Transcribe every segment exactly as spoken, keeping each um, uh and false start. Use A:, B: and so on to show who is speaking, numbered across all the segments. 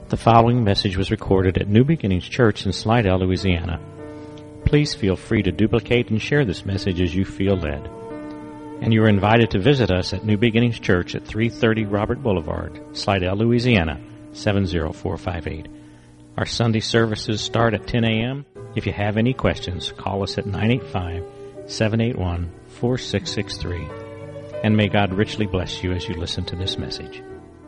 A: The following message was recorded at New Beginnings Church in Slidell, Louisiana. Please feel free to duplicate and share this message as you feel led. And you are invited to visit us at New Beginnings Church at three thirty Robert Boulevard, Slidell, Louisiana, seven zero four five eight. Our Sunday services start at ten a.m. If you have any questions, call us at nine eight five, seven eight one, four six six three. And may God richly bless you as you listen to this message.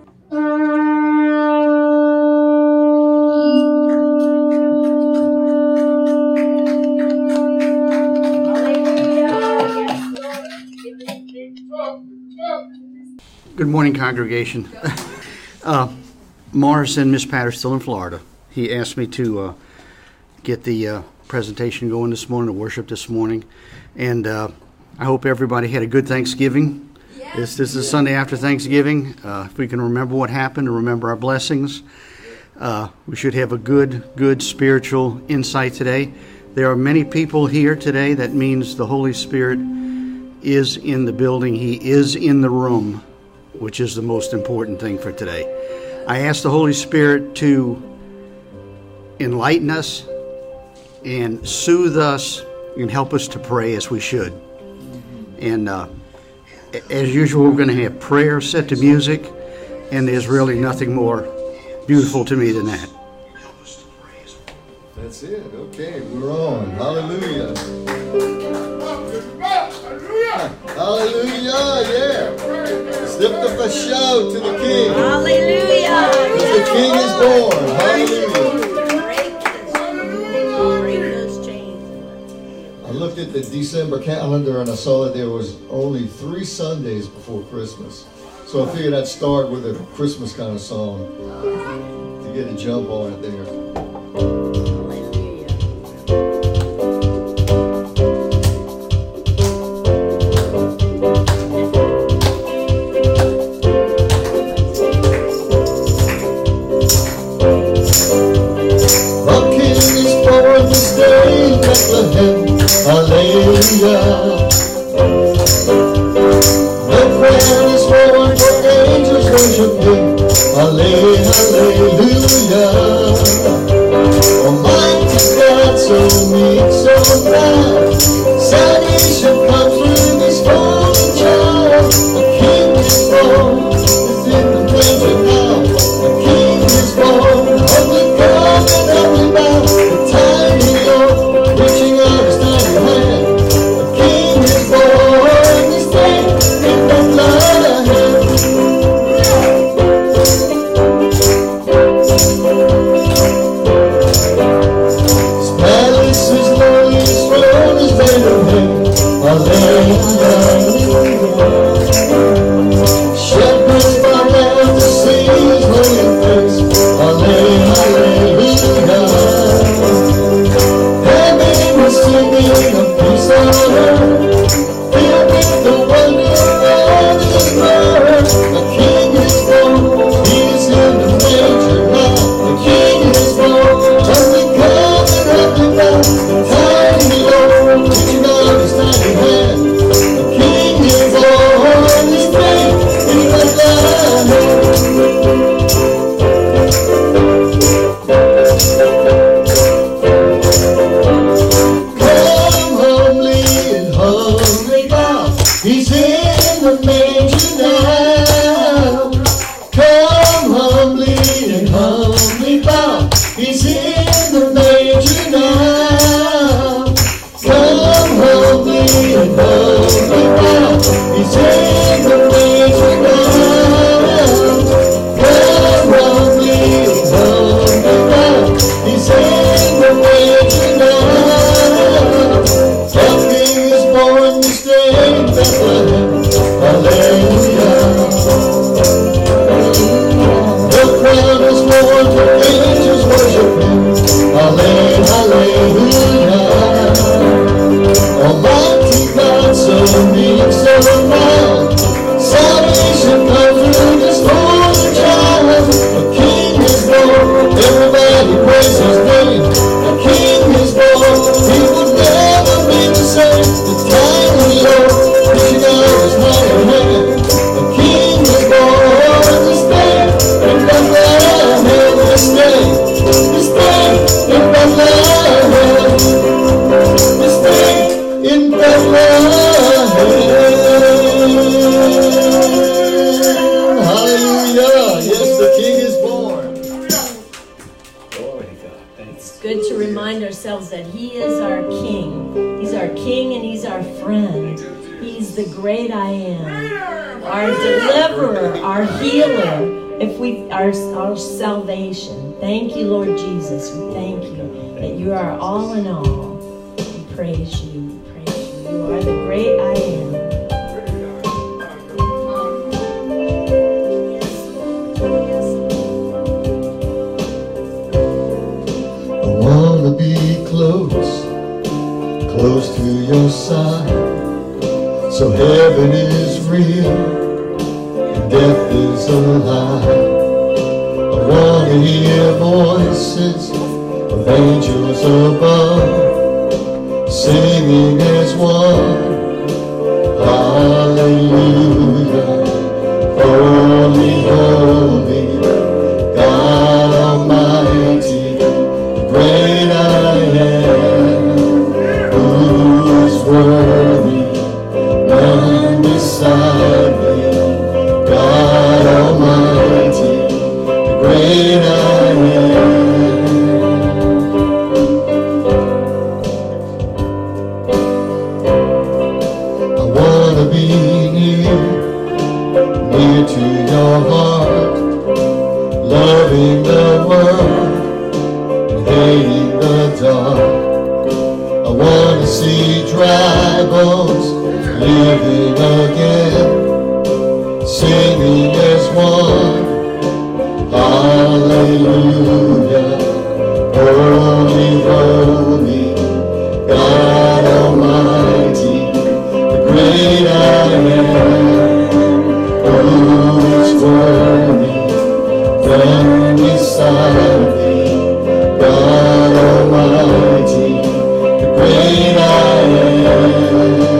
B: Good morning, congregation. uh, Morris and Miss Pat are still in Florida. He asked me to uh, get the uh, presentation going this morning, to worship this morning, and uh, I hope everybody had a good Thanksgiving. Yes. This, this is Sunday after Thanksgiving. Uh, if we can remember what happened and remember our blessings, uh, we should have a good, good spiritual insight today. There are many people here today. That means the Holy Spirit is in the building. He is in the room, which is the most important thing for today. I ask the Holy Spirit to enlighten us and soothe us and help us to pray as we should. And uh, as usual, we're going to have prayer set to music, and there's really nothing more beautiful to me than that.
C: That's it. Okay, we're on. Hallelujah. Hallelujah, yeah. Lift up a shout to the King.
D: Hallelujah.
C: Because the King is born. Hallelujah. I looked at the December calendar and I saw that there was only three Sundays before Christmas. So I figured I'd start with a Christmas kind of song to get a jump on it there. Hallelujah. The crown is born for angels worship Him. Hallelujah. Almighty God, so meek, so proud. Salvation comes through this holy child. The King is born, is in the manger now. The King is born, only come and only bow. The tiny Lord, reaching out His tiny hand. The King is born this day in Bethlehem. His palace is lonely, His throne is made of Him. Hallelujah. Shepherds bow down to see His holy face. Hallelujah. Heaven is singing a peace on earth, filled with the wonder of His word. The King is born, He is in the manger now. The King is born, only come and help Him out. The tiny Lord, reaching out His tiny hand. The King is born this day in Bethlehem. Come humbly and humbly bow. He's in the manger now. Come humbly and humbly bow. He's in the manger now. Come humbly and humbly bow. He's in the manger now. Come humbly and humbly bow. He's in the manger now. The King is born this day in Bethlehem. Hallelujah. The crown is worn for angels worship Him. Hallelujah. Almighty God, so meek, so mild. Salvation comes through this holy child. The King is born. Everybody praise His name. The King is born. He will never be the same. The tiny Lord, reaching out His mighty hand. The King is born this day in Bethlehem. This day
D: remind ourselves that He is our King. He's our King and He's our friend. He's the great I am, our deliverer, our healer, if we our, our salvation. Thank you, Lord Jesus. We thank you that you are all in all. We praise you. We praise you. You are the great I am.
C: I wanna be close, close to your side. So heaven is real and death is a lie. I want to hear voices of angels above, singing as one. Hallelujah, holy, holy, God Almighty, the great I am, who is worthy. None beside me, God Almighty, the great I am. I wanna be near, near to your heart, loving the world and hating the dark. I wanna see dry bones living again, singing as one. Hallelujah, holy, holy, God Almighty, the great I am, who is worthy, none beside me, God Almighty, the great I am.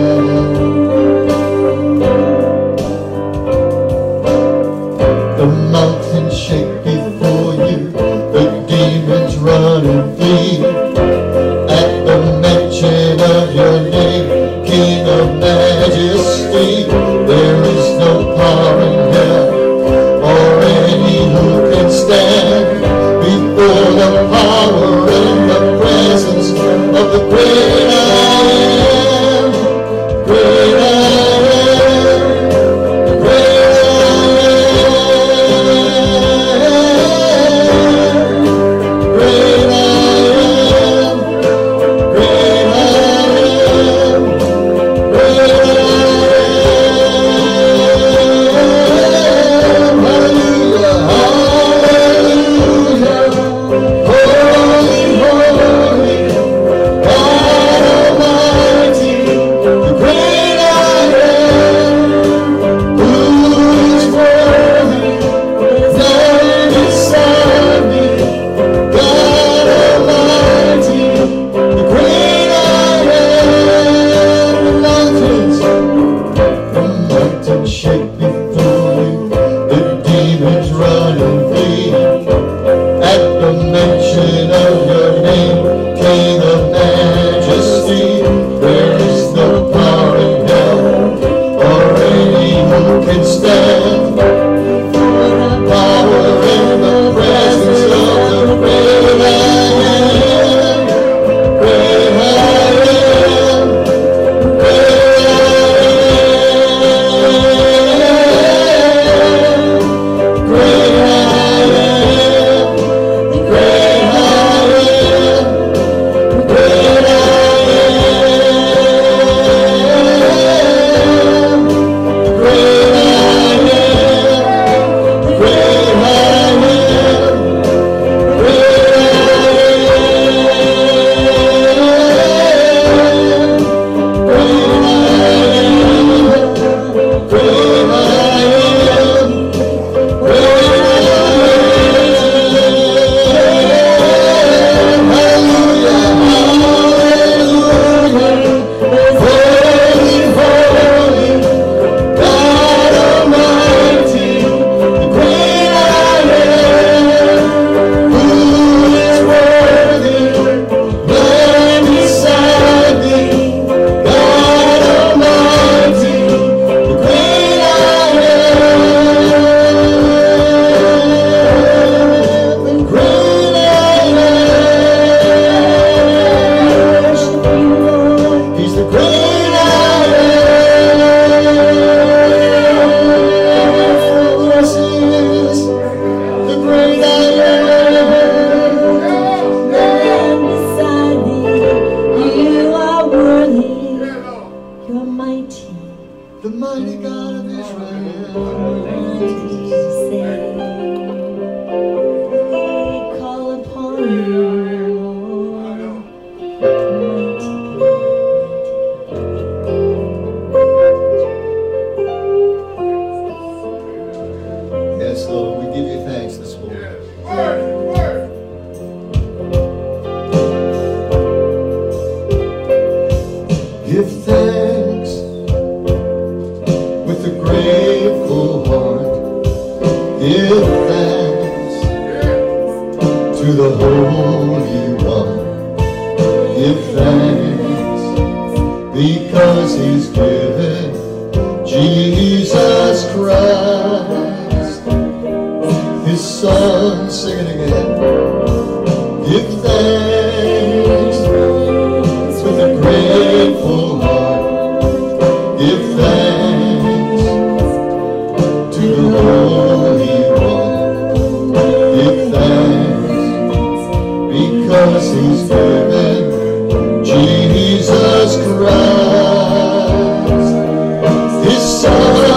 C: The mountains shake before you, the demons run and flee. At the mention of your name, King of majesty, there is no power in hell or any who can stand mighty God of Israel.
D: Say, we call upon you, Lord.
C: Yes, Lord, we give you thanks this morning. Give thanks with a grateful heart. Give thanks to the Holy One. Give thanks because He's given Jesus Christ, His Son. Sing it again. Give thanks with a grateful heart. Give thanks to the Holy One. Give thanks because He's given Jesus Christ, His Son.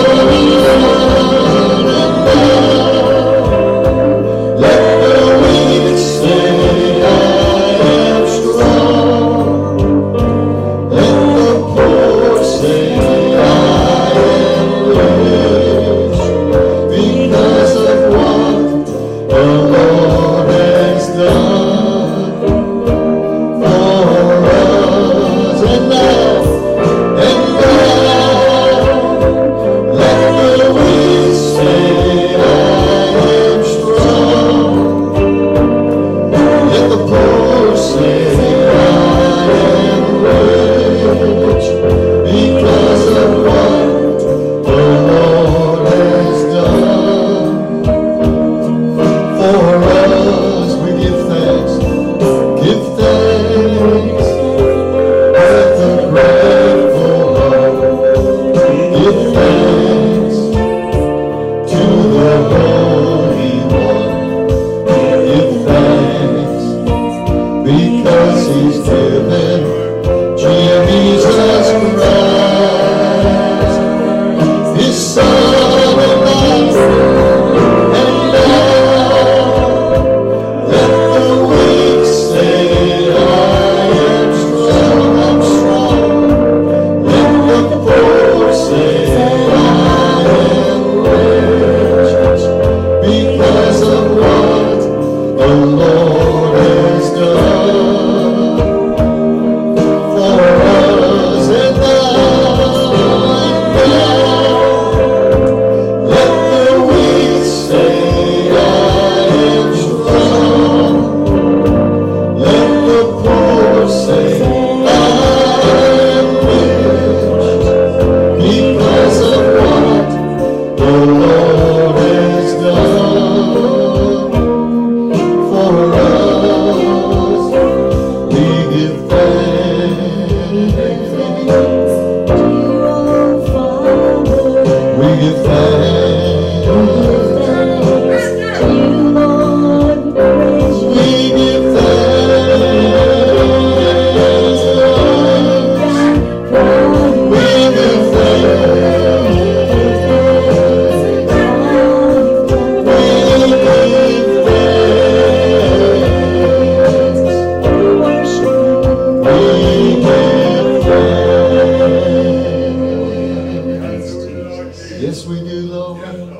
C: Yes, we do, Lord.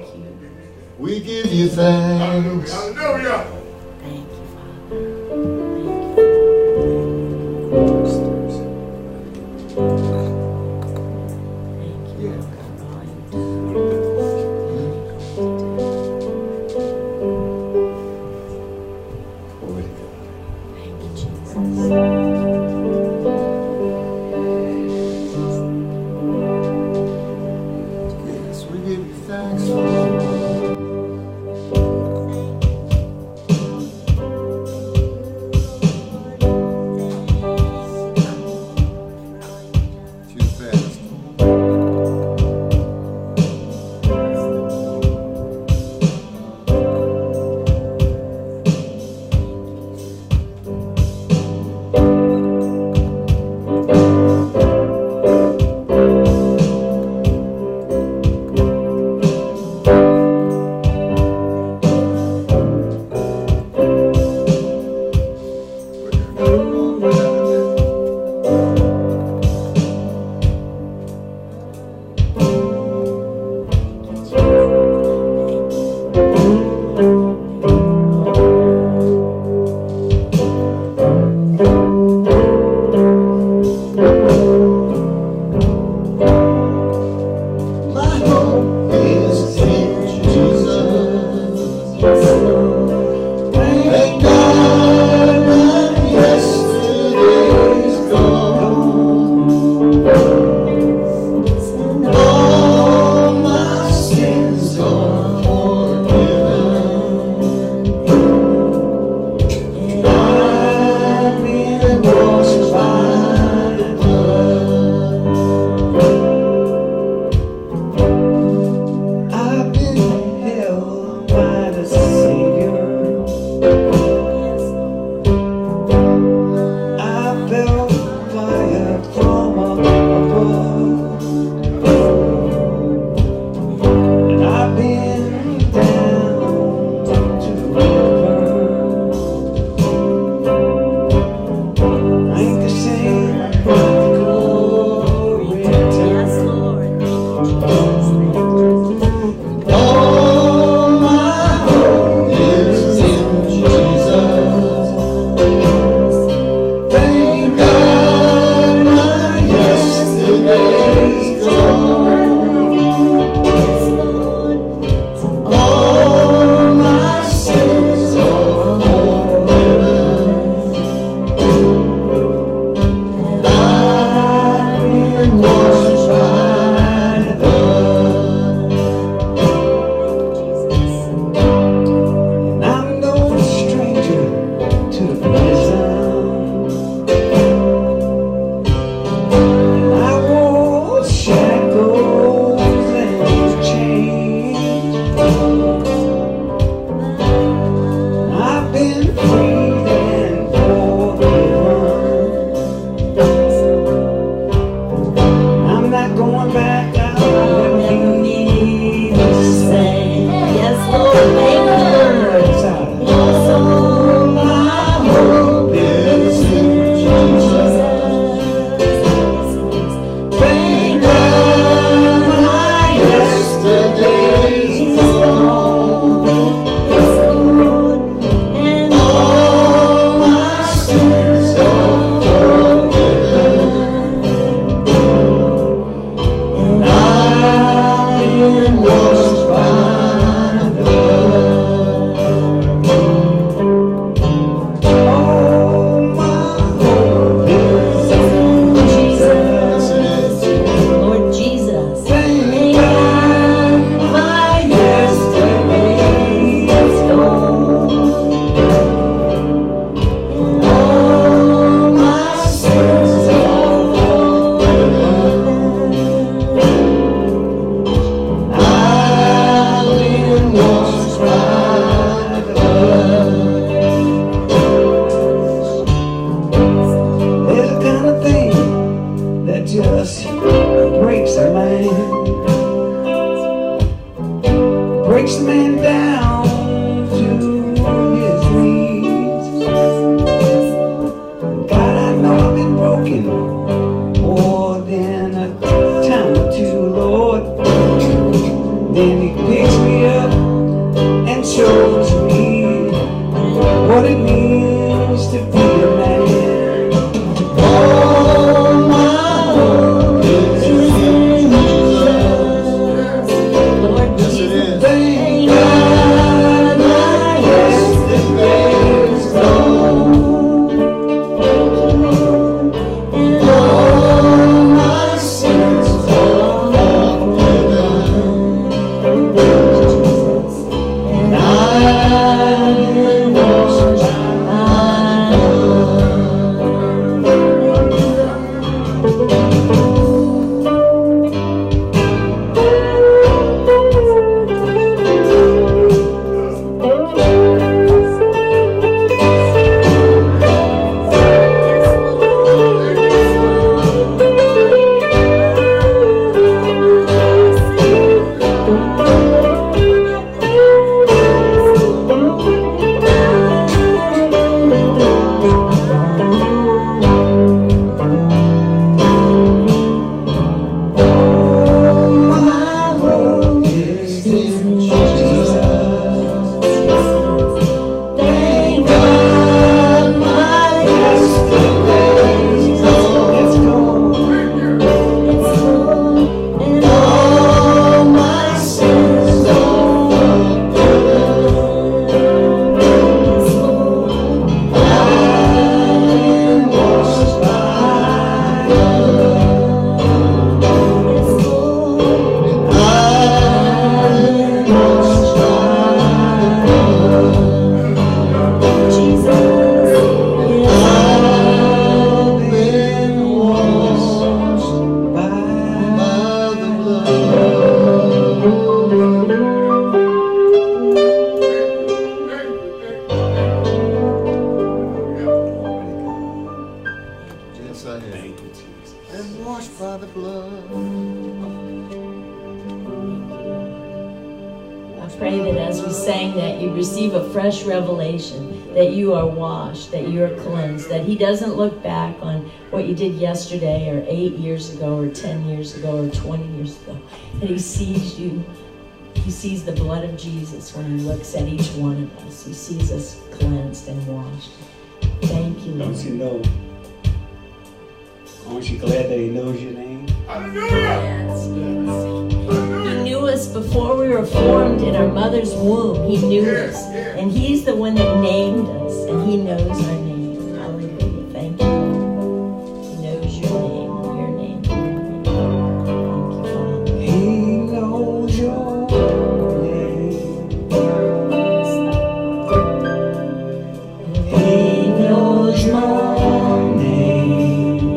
C: We give you thanks.
E: Hallelujah.
D: Thank you, Father. Thank you, Lord God, for all you've
C: Glory to God.
D: done. Thank you, Jesus.
C: Yes, we give you thanks, Lord.
E: been freed and forgiven. I'm not going back. I'll never be the same.
D: Yes, Lord, thank you, Lord. Yes, oh,
E: My hope is in Jesus. Thank God my yesterday's gone.
D: and
E: All my sins are forgiven. And I've been washed by the blood. Oh, my hope is in Jesus.
D: Lord Jesus.
E: Thank God my yesterday's gone. All my sins are forgiven. I've been washed by the blood. There's a kind of thing that just breaks a man, breaks the man down to his knees. God, I know I've been broken more than a time or two, Lord. Then he picks me up and shows me what it means to be a man. Oh, my hope is in Jesus.
D: Lord
C: Yes, it
D: Jesus.
C: is.
E: Thank God my yesterday's gone.
D: And
E: All my sins are forgiven. And I've been washed by my hope is in Jesus. Thank God my yesterday's gone. And all my sins are forgiven. I've been washed by the blood. I've been washed by the blood.
D: Jesus.
E: I've been washed by the
C: Yes, I have. And washed by the blood.
D: I pray that as we sang that, you receive a fresh revelation, that you are washed, that you are cleansed, that he doesn't look back on what you did yesterday or eight years ago or ten years ago or twenty years ago, that he sees you. He sees the blood of Jesus when he looks at each one of us. He sees us cleansed and washed. Thank you,
E: Don't you
D: Lord.
E: know? Aren't you glad that he knows your name?
D: Yes, yes. He knew us before we were formed in our mother's womb. He knew us. And he's the one that named us. And he knows our name. Hallelujah. Thank you, Lord. He knows your name. Your name. Thank you, Father.
E: He knows your name. He knows your name.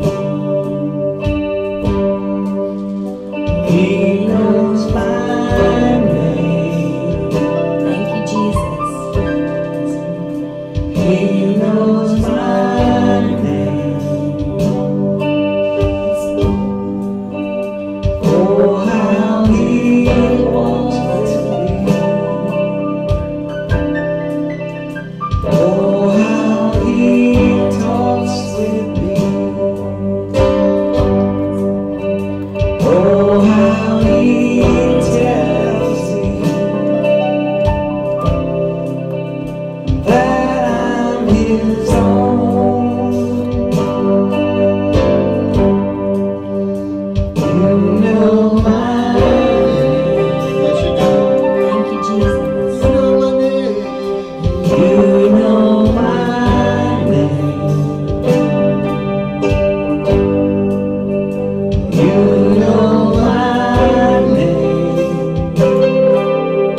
E: He knows my name.
D: Thank you, Jesus.
E: He knows my name. Oh, how He walks with me. Oh, how He talks with me. Oh, how He tells me that I'm His own. You know my name.
C: Yes, you do.
D: Thank you, Jesus.
C: You know my name.
E: You know my name. You know my name.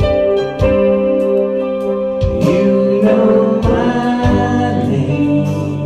E: You know my name.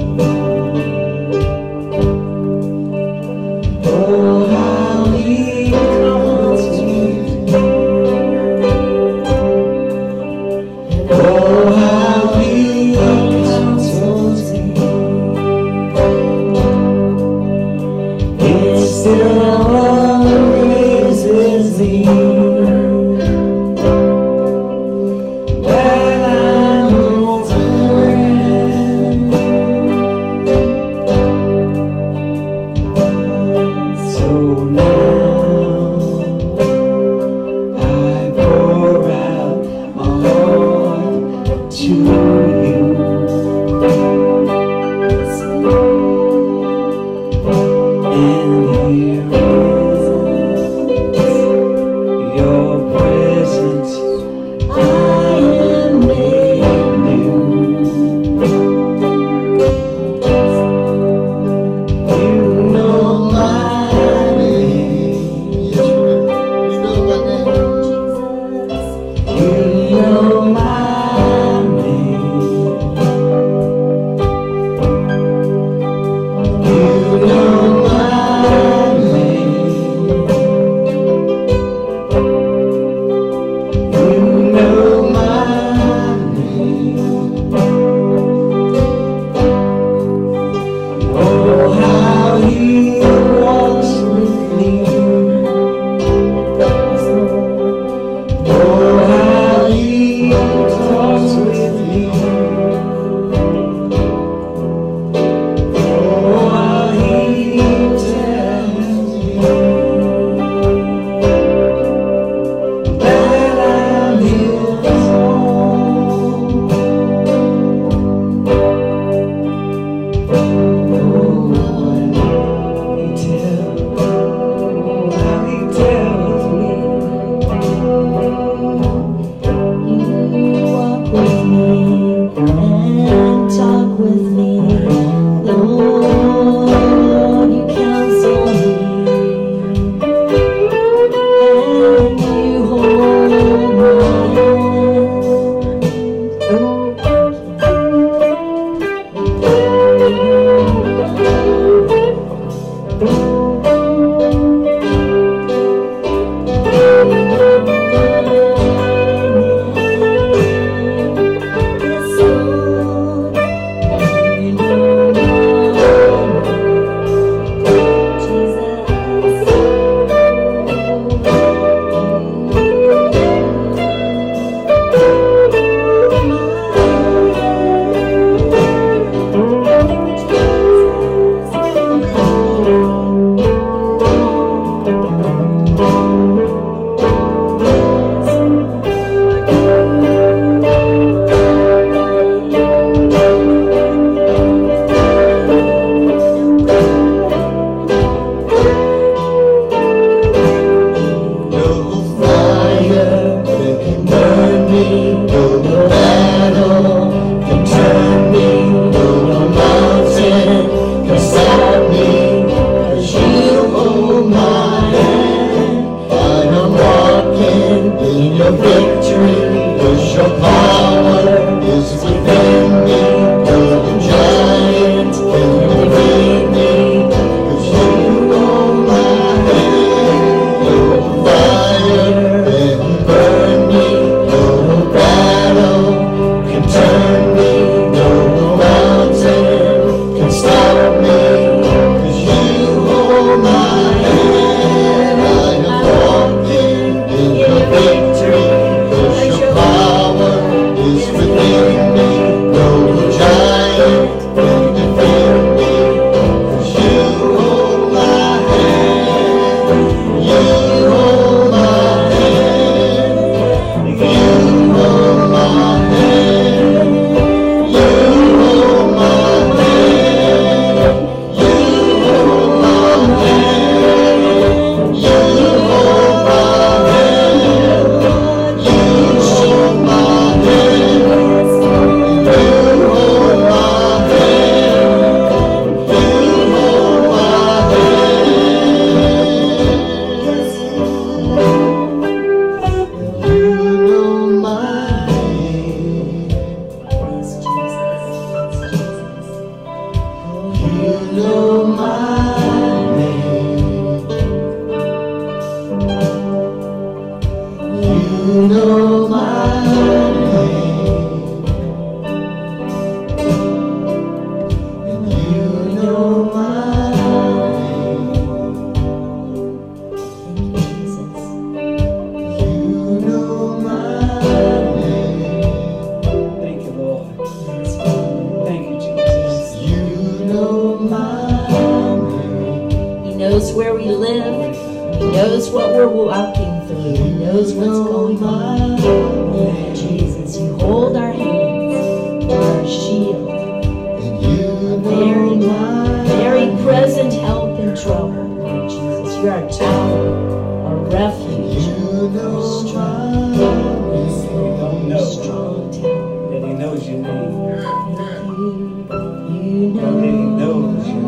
D: knows where we live. He knows what we're walking through. He knows what's going on. Oh, Jesus, you hold our hands. You're our shield. A very, very present help in trouble, Lord Jesus. You're our tower, our refuge, our strong, yes, Lord, our strong tower.
E: That he knows your name.
D: You, you know.
E: That he knows you.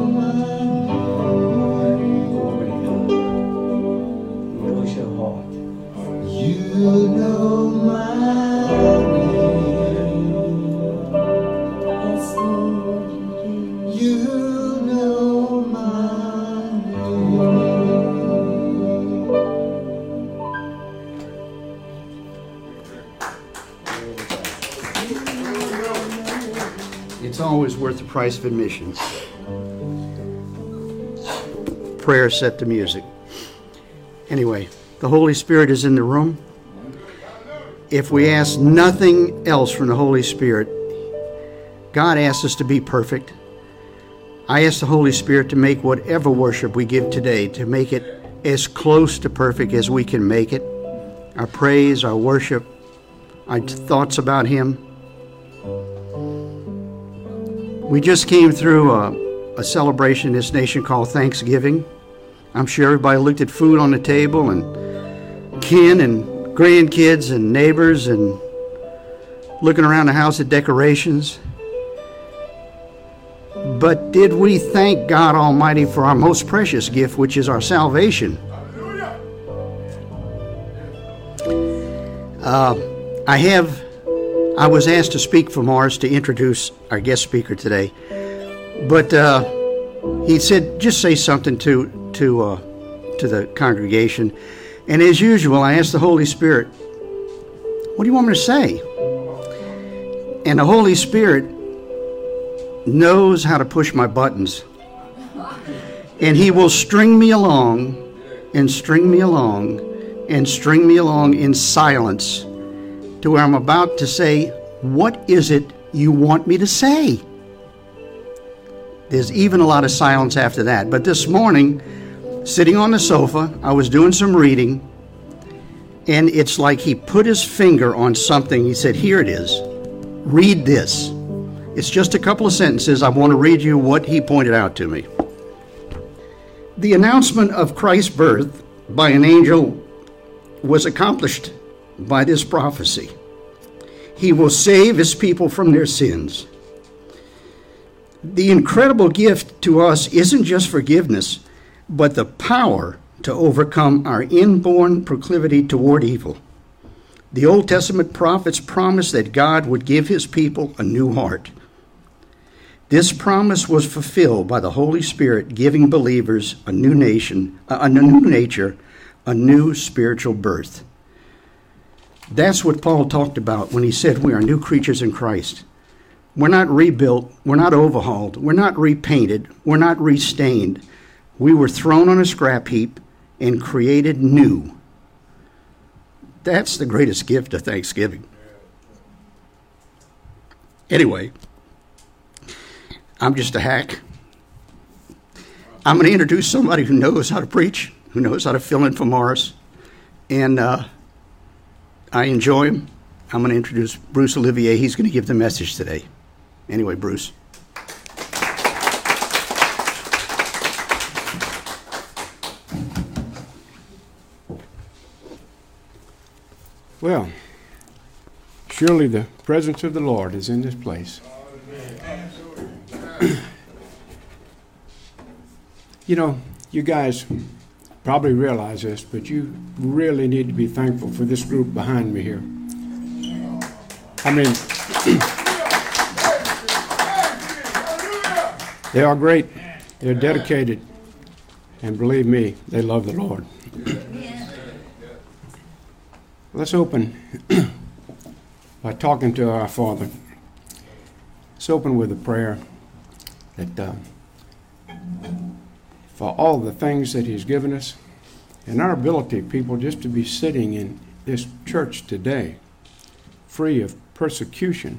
E: Lord, he knows. He knows your heart.
C: You know my name.
D: Yes, Lord, you do.
C: You know my name.
B: It's always worth the price of admission. Prayer set the music. Anyway, the Holy Spirit is in the room. If we ask nothing else from the Holy Spirit, God asks us to be perfect. I ask the Holy Spirit to make whatever worship we give today, to make it as close to perfect as we can make it. Our praise, our worship, our thoughts about Him. We just came through a, a celebration in this nation called Thanksgiving. I'm sure everybody looked at food on the table and kin and grandkids and neighbors and looking around the house at decorations. But did we thank God Almighty for our most precious gift, which is our salvation? Uh, I have, I was asked to speak for Mars to introduce our guest speaker today, but uh, he said just say something to to uh, to the congregation. And as usual, I asked the Holy Spirit, "What do you want me to say?" And the Holy Spirit knows how to push my buttons, and He will string me along and string me along and string me along in silence to where I'm about to say, "What is it you want me to say?" There's even a lot of silence after that. But this morning, sitting on the sofa, I was doing some reading, and it's like He put His finger on something. He said, "Here it is. Read this." It's just a couple of sentences. I want to read you what He pointed out to me. The announcement of Christ's birth by an angel was accomplished by this prophecy. He will save His people from their sins. The incredible gift to us isn't just forgiveness, but the power to overcome our inborn proclivity toward evil. The Old Testament prophets promised that God would give His people a new heart. This promise was fulfilled by the Holy Spirit giving believers a new nation, a new nature, a new spiritual birth. That's what Paul talked about when he said we are new creatures in Christ. We're not rebuilt, we're not overhauled, we're not repainted, we're not restained. We were thrown on a scrap heap and created new. That's the greatest gift of Thanksgiving. Anyway, I'm just a hack. I'm going to introduce somebody who knows how to preach, who knows how to fill in for Morris, and uh, I enjoy him. I'm going to introduce Bruce Olivier. He's going to give the message today. Anyway, Bruce.
F: Well, surely the presence of the Lord is in this place. You know, you guys probably realize this, but you really need to be thankful for this group behind me here. I mean, they are great, they're dedicated, and believe me, they love the Lord. Let's open by talking to our Father. Let's open with a prayer that uh, for all the things that He's given us and our ability, people, just to be sitting in this church today, free of persecution,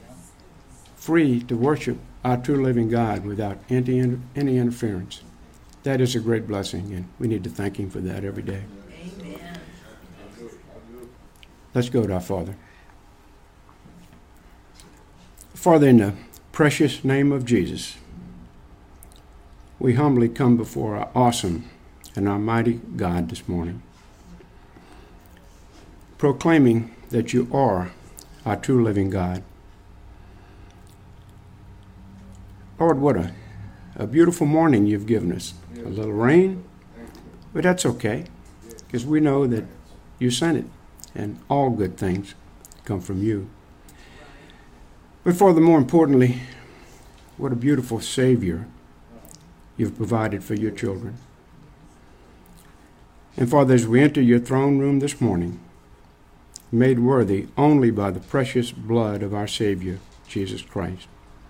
F: free to worship our true living God without any, any interference. that is a great blessing, and we need to thank him for that every day.
D: Amen.
F: Let's go to our Father. Father, in the precious name of Jesus, we humbly come before our awesome and almighty God this morning, proclaiming that you are our true living God. Lord, what a, a beautiful morning you've given us. A little rain, but that's okay, because we know that you sent it, and all good things come from you. But Father, more importantly, what a beautiful Savior you've provided for your children. And Father, as we enter your throne room this morning, made worthy only by the precious blood of our Savior, Jesus Christ,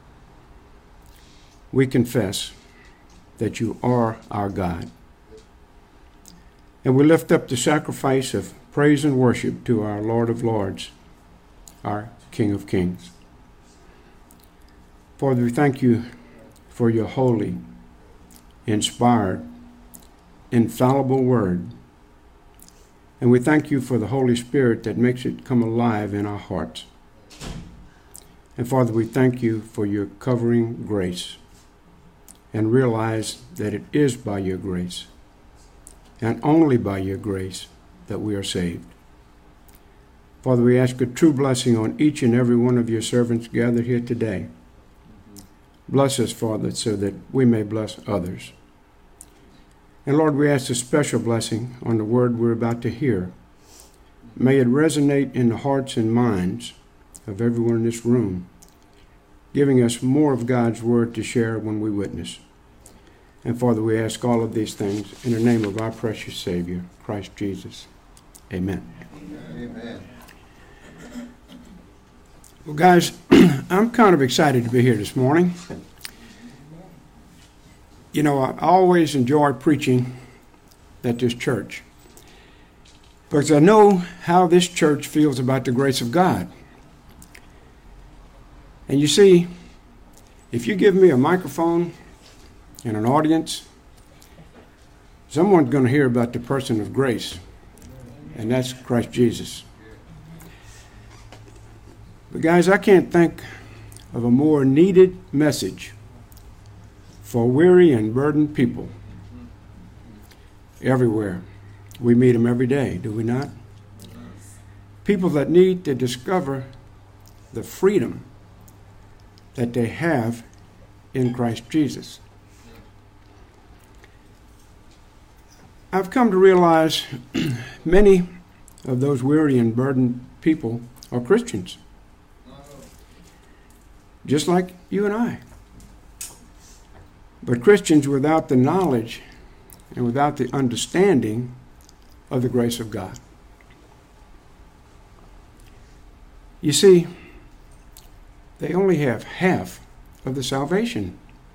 F: we confess that you are our God. And we lift up the sacrifice of praise and worship to our Lord of Lords, our King of Kings. Father, we thank you for your holy, inspired, infallible word. And we thank you for the Holy Spirit that makes it come alive in our hearts. And Father, we thank you for your covering grace, and realize that it is by your grace, and only by your grace, that we are saved. Father, we ask a true blessing on each and every one of your servants gathered here today. Bless us, Father, so that we may bless others. And Lord, we ask a special blessing on the word we're about to hear. May it resonate in the hearts and minds of everyone in this room, giving us more of God's word to share when we witness. And Father, we ask all of these things in the name of our precious Savior, Christ Jesus. Amen.
C: Amen.
F: Well, guys, I'm kind of excited to be here this morning. You know, I always enjoy preaching at this church, because I know how this church feels about the grace of God. And you see, if you give me a microphone and an audience, someone's going to hear about the person of grace, and that's Christ Jesus. But guys, I can't think of a more needed message for weary and burdened people everywhere. We meet them every day, do we not? People that need to discover the freedom that they have in Christ Jesus. I've come to realize many of those weary and burdened people are Christians, just like you and I. But Christians without the knowledge and without the understanding of the grace of God. You see, they only have half of the salvation.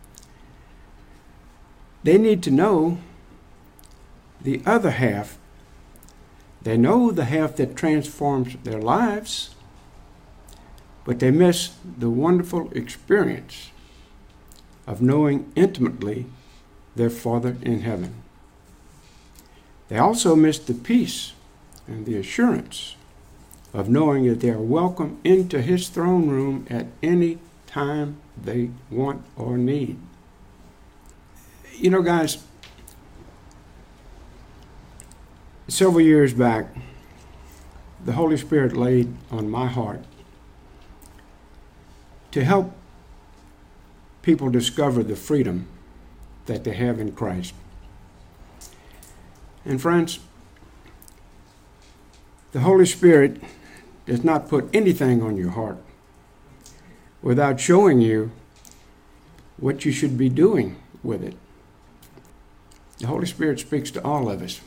F: They need to know the other half. They know the half that transforms their lives, but they miss the wonderful experience of knowing intimately their Father in heaven. They also miss the peace and the assurance of knowing that they are welcome into his throne room at any time they want or need. You know, guys, several years back, the Holy Spirit laid on my heart to help people discover the freedom that they have in Christ. And friends, the Holy Spirit does not put anything on your heart without showing you what you should be doing with it. The Holy Spirit speaks to all of us.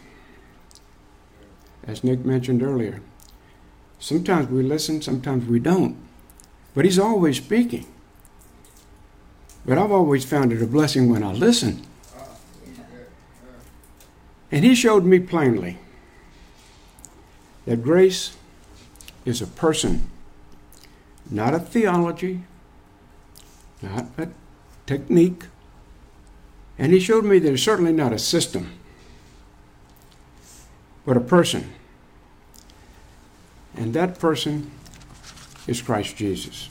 F: As Nick mentioned earlier, sometimes we listen, sometimes we don't. But he's always speaking. But I've always found it a blessing when I listen. And he showed me plainly that grace is a person, not a theology, not a technique, And he showed me that it's certainly not a system, but a person. And that person is Christ Jesus.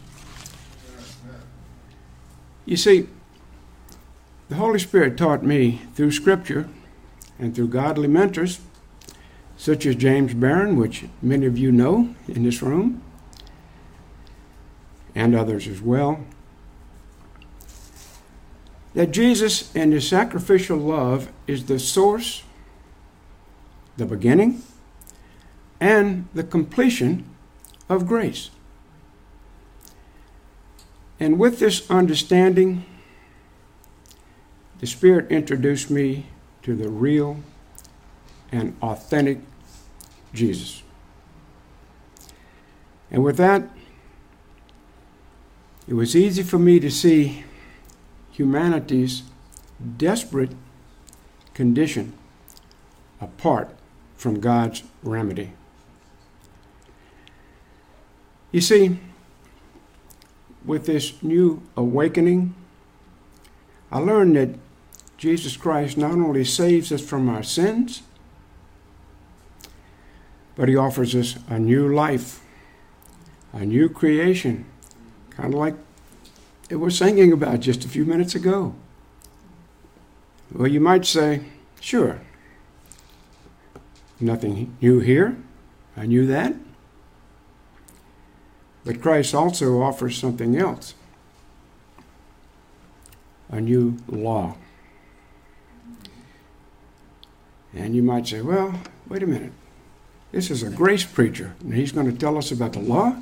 F: You see, the Holy Spirit taught me through Scripture and through godly mentors, such as James Barron, which many of you know in this room, and others as well, that Jesus and his sacrificial love is the source, the beginning, and the completion of grace. And with this understanding, the Spirit introduced me to the real and authentic Jesus. And with that, it was easy for me to see humanity's desperate condition apart from God's remedy. You see, with this new awakening, I learned that Jesus Christ not only saves us from our sins, but he offers us a new life, a new creation, kind of like it we're singing about just a few minutes ago. Well, you might say, sure, nothing new here. I knew that. But Christ also offers something else, a new law. And you might say, well, wait a minute. This is a grace preacher, and he's going to tell us about the law?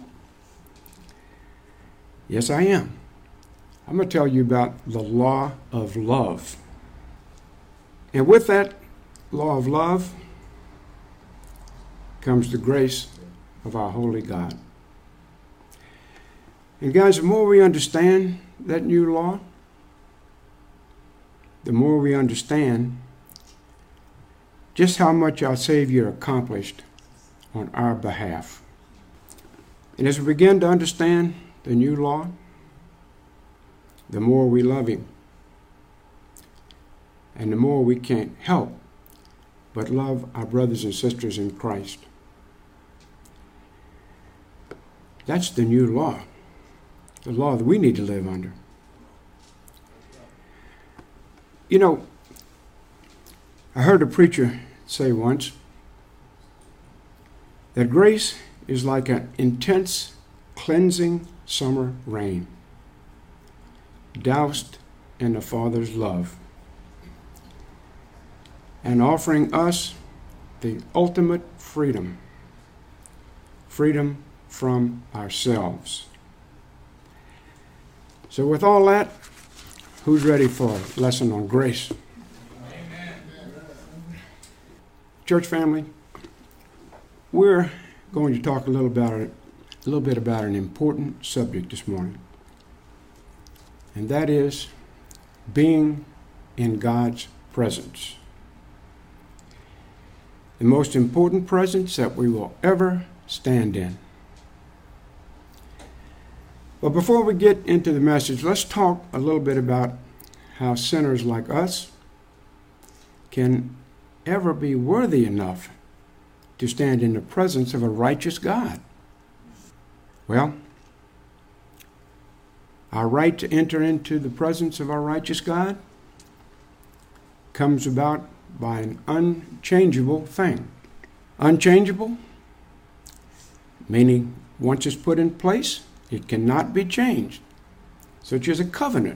F: Yes, I am. I'm going to tell you about the law of love. And with that law of love comes the grace of our holy God. And guys, the more we understand that new law, the more we understand just how much our Savior accomplished on our behalf. And as we begin to understand the new law, the more we love him. And the more we can't help but love our brothers and sisters in Christ. That's the new law, the law that we need to live under. You know, I heard a preacher say once that grace is like an intense, cleansing summer rain, doused in the Father's love, and offering us the ultimate freedom, freedom from ourselves. So with all that, who's ready for a lesson on grace? Amen. Church family, we're going to talk a little about it, a little bit about an important subject this morning. And that is being in God's presence. The most important presence that we will ever stand in. But before we get into the message, let's talk a little bit about how sinners like us can ever be worthy enough to stand in the presence of a righteous God. Well, our right to enter into the presence of our righteous God comes about by an unchangeable thing. Unchangeable, meaning once it's put in place, it cannot be changed, such as a covenant,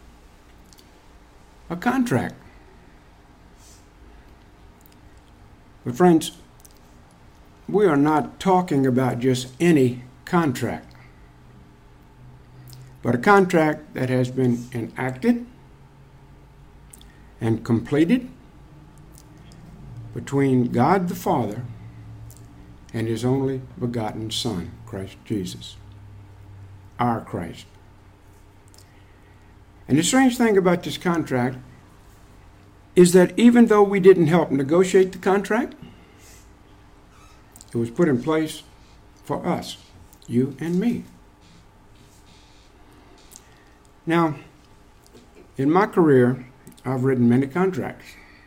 F: a contract. But friends, we are not talking about just any contract, but a contract that has been enacted and completed between God the Father and his only begotten Son, Christ Jesus, our Christ. And the strange thing about this contract is that even though we didn't help negotiate the contract, it was put in place for us, you and me. Now, in my career I've written many contracts,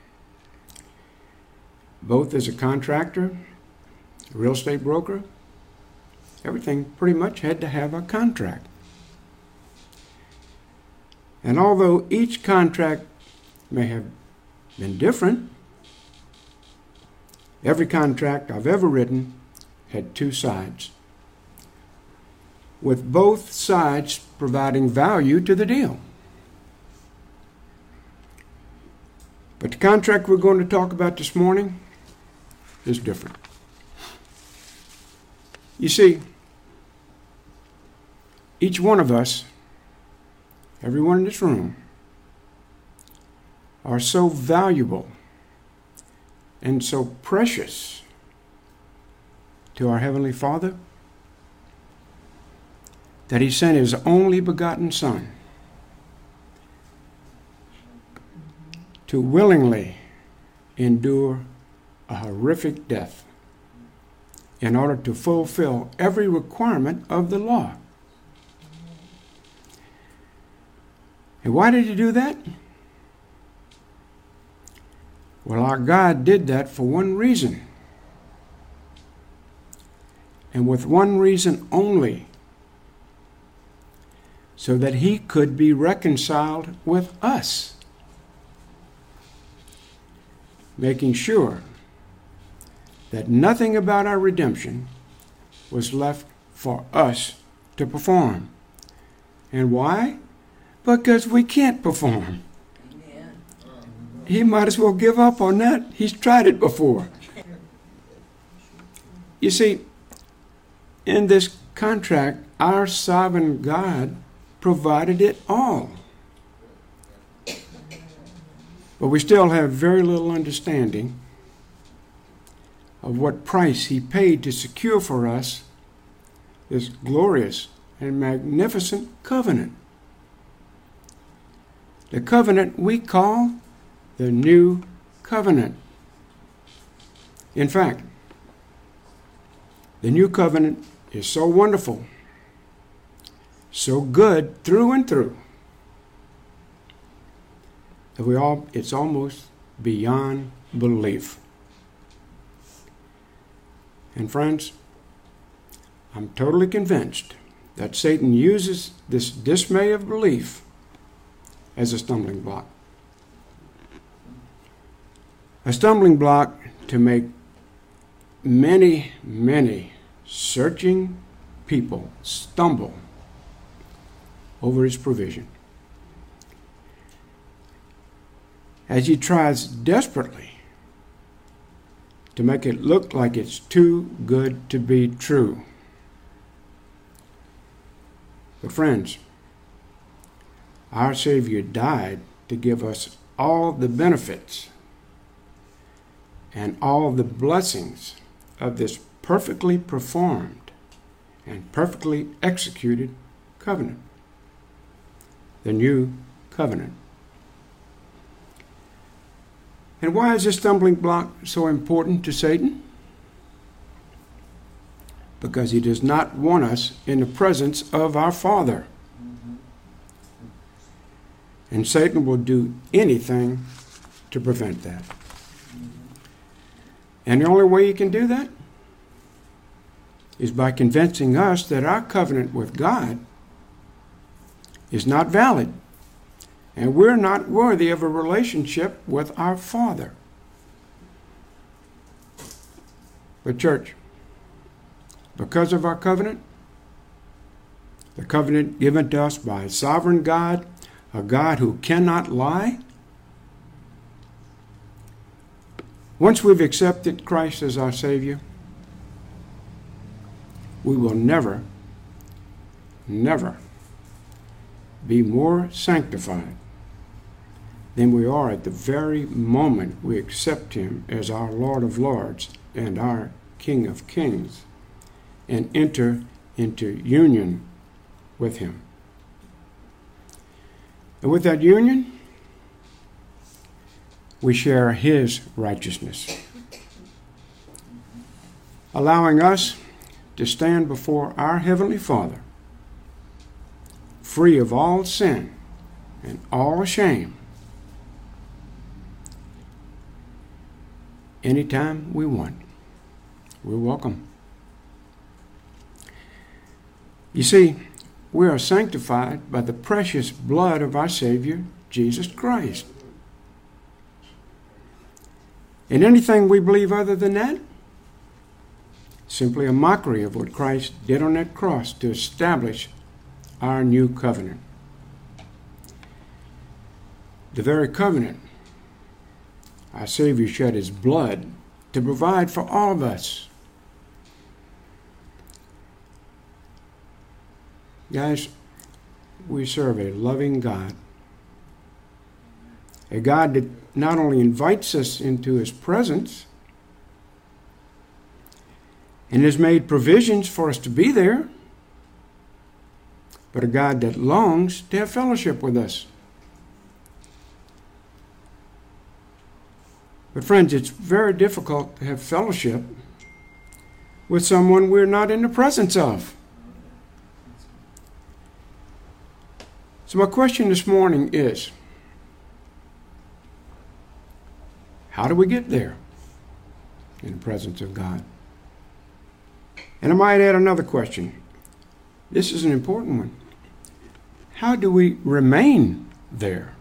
F: both as a contractor, a real estate broker. Everything pretty much had to have a contract. And although each contract may have been different, every contract I've ever written had two sides, with both sides providing value to the deal. But the contract we're going to talk about this morning is different. You see, each one of us, everyone in this room, are so valuable and so precious to our Heavenly Father that He sent His only begotten Son to willingly endure a horrific death in order to fulfill every requirement of the law. And why did He do that? Well, our God did that for one reason, and with one reason only, so that He could be reconciled with us, making sure that nothing about our redemption was left for us to perform. And why? Because we can't perform. Amen. He might as well give up on that. He's tried it before. You see, in this contract, our sovereign God provided it all. But we still have very little understanding of what price He paid to secure for us this glorious and magnificent covenant. The covenant we call the New Covenant. In fact, the New Covenant is so wonderful, so good through and through, that we all, it's almost beyond belief. And friends, I'm totally convinced that Satan uses this dismay of belief as a stumbling block. A stumbling block to make many, many searching people stumble over His provision, as he tries desperately to make it look like it's too good to be true. But friends, our Savior died to give us all the benefits and all the blessings of this perfectly performed and perfectly executed covenant, the New Covenant. And why is this stumbling block so important to Satan? Because he does not want us in the presence of our Father. And Satan will do anything to prevent that. And the only way he can do that is by convincing us that our covenant with God is not valid, and we're not worthy of a relationship with our Father. But church, because of our covenant, the covenant given to us by a sovereign God, a God who cannot lie, once we've accepted Christ as our Savior, we will never, never be more sanctified than we are at the very moment we accept Him as our Lord of Lords and our King of Kings and enter into union with Him. And with that union, we share His righteousness, allowing us to stand before our Heavenly Father, free of all sin and all shame, anytime we want. We're welcome. You see, we are sanctified by the precious blood of our Savior, Jesus Christ. And anything we believe other than that, simply a mockery of what Christ did on that cross to establish our new covenant. The very covenant our Savior shed his blood to provide for all of us. Guys, we serve a loving God. A God that not only invites us into his presence and has made provisions for us to be there, but a God that longs to have fellowship with us. But friends, it's very difficult to have fellowship with someone we're not in the presence of. So my question this morning is, how do we get there in the presence of God? And I might add another question. This is an important one. How do we remain there?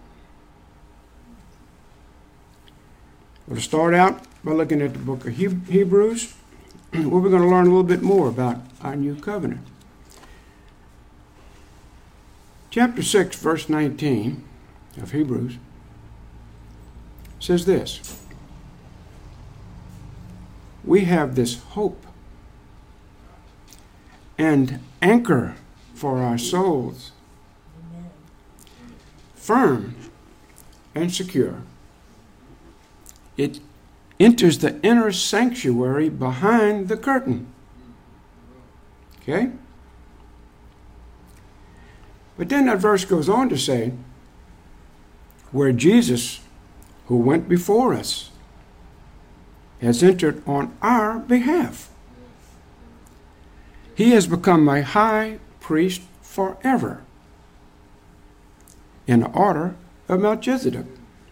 F: We'll start out by looking at the book of Hebrews, where we're going to learn a little bit more about our new covenant. Chapter six, verse nineteen of Hebrews says this: we have this hope and anchor for our souls, firm and secure. It enters the inner sanctuary behind the curtain. Okay? But then that verse goes on to say, where Jesus, who went before us, has entered on our behalf. He has become a high priest forever in the order of Melchizedek.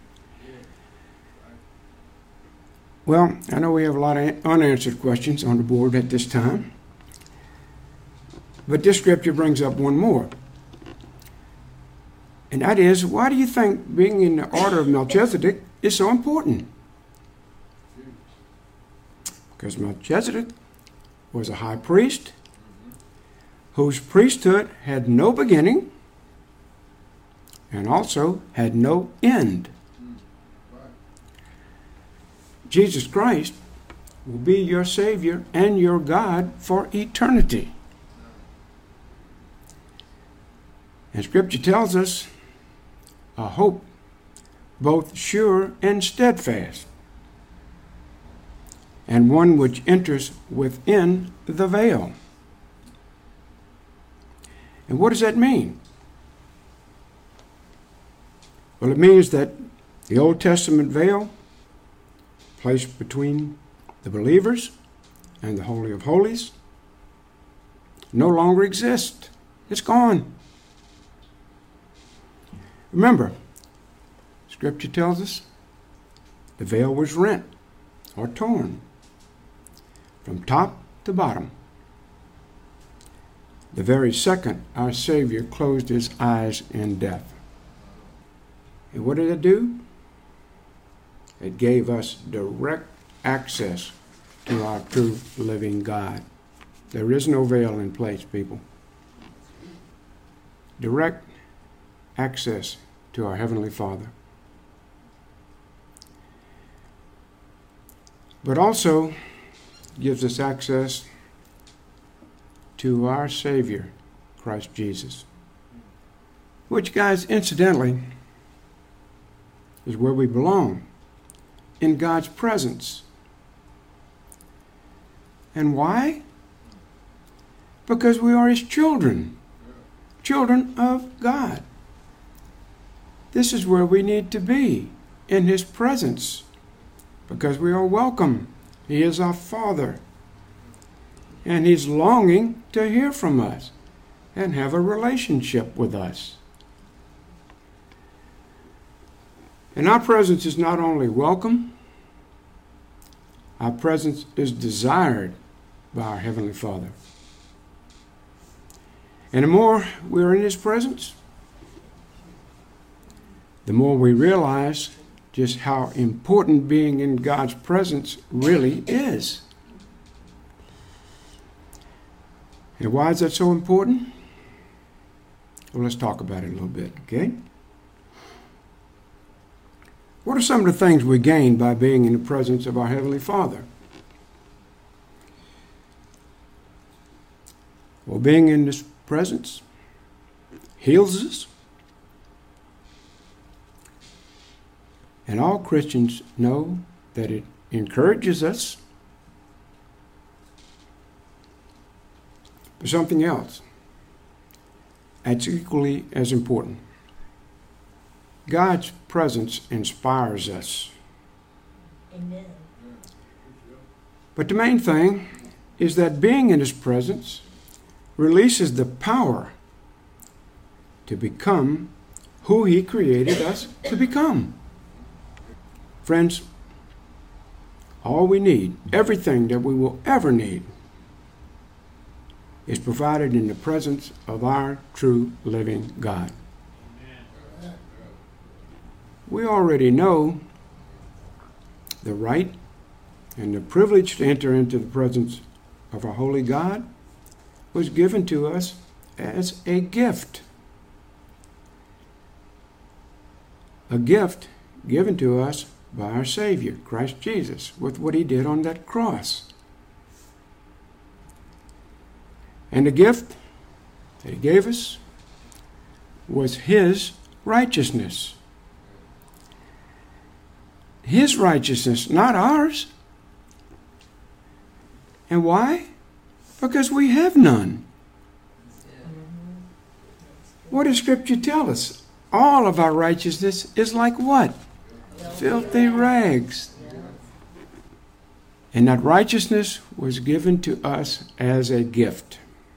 F: Well, I know we have a lot of unanswered questions on the board at this time, but this scripture brings up one more. And that is, why do you think being in the order of Melchizedek is so important? Because Melchizedek was a high priest whose priesthood had no beginning and also had no end. Jesus Christ will be your Savior and your God for eternity. And Scripture tells us a hope both sure and steadfast, and one which enters within the veil. And what does that mean? Well, it means that the Old Testament veil placed between the believers and the Holy of Holies no longer exists. It's gone. Remember, Scripture tells us the veil was rent or torn from top to bottom the very second our Savior closed his eyes in death. And what did it do? It gave us direct access to our true living God. There is no veil in place, people. Direct access to our Heavenly Father. But also gives us access to our Savior, Christ Jesus. Which, guys, incidentally, is where we belong, in God's presence. And why? Because we are his children, children of God. This is where we need to be, in his presence, because we are welcome. He is our Father, and he's longing to hear from us and have a relationship with us. And our presence is not only welcome, Our presence is desired by our Heavenly Father. And the more we're in His presence, the more we realize just how important being in God's presence really is. And why is that so important? Well, let's talk about it a little bit, okay? What are some of the things we gain by being in the presence of our Heavenly Father? Well, being in His presence heals us. And all Christians know that it encourages us. But something else that's equally as important. God's presence inspires us.
D: Amen.
F: But the main thing is that being in His presence releases the power to become who He created us to become. Friends, all we need, everything that we will ever need, is provided in the presence of our true living God. We already know the right and the privilege to enter into the presence of our holy God was given to us as a gift. A gift given to us by our Savior, Christ Jesus, with what He did on that cross. And the gift that He gave us was His righteousness. His righteousness, not ours. And why? Because we have none. What does Scripture tell us? All of our righteousness is like what? Filthy rags. And that righteousness was given to us as a gift.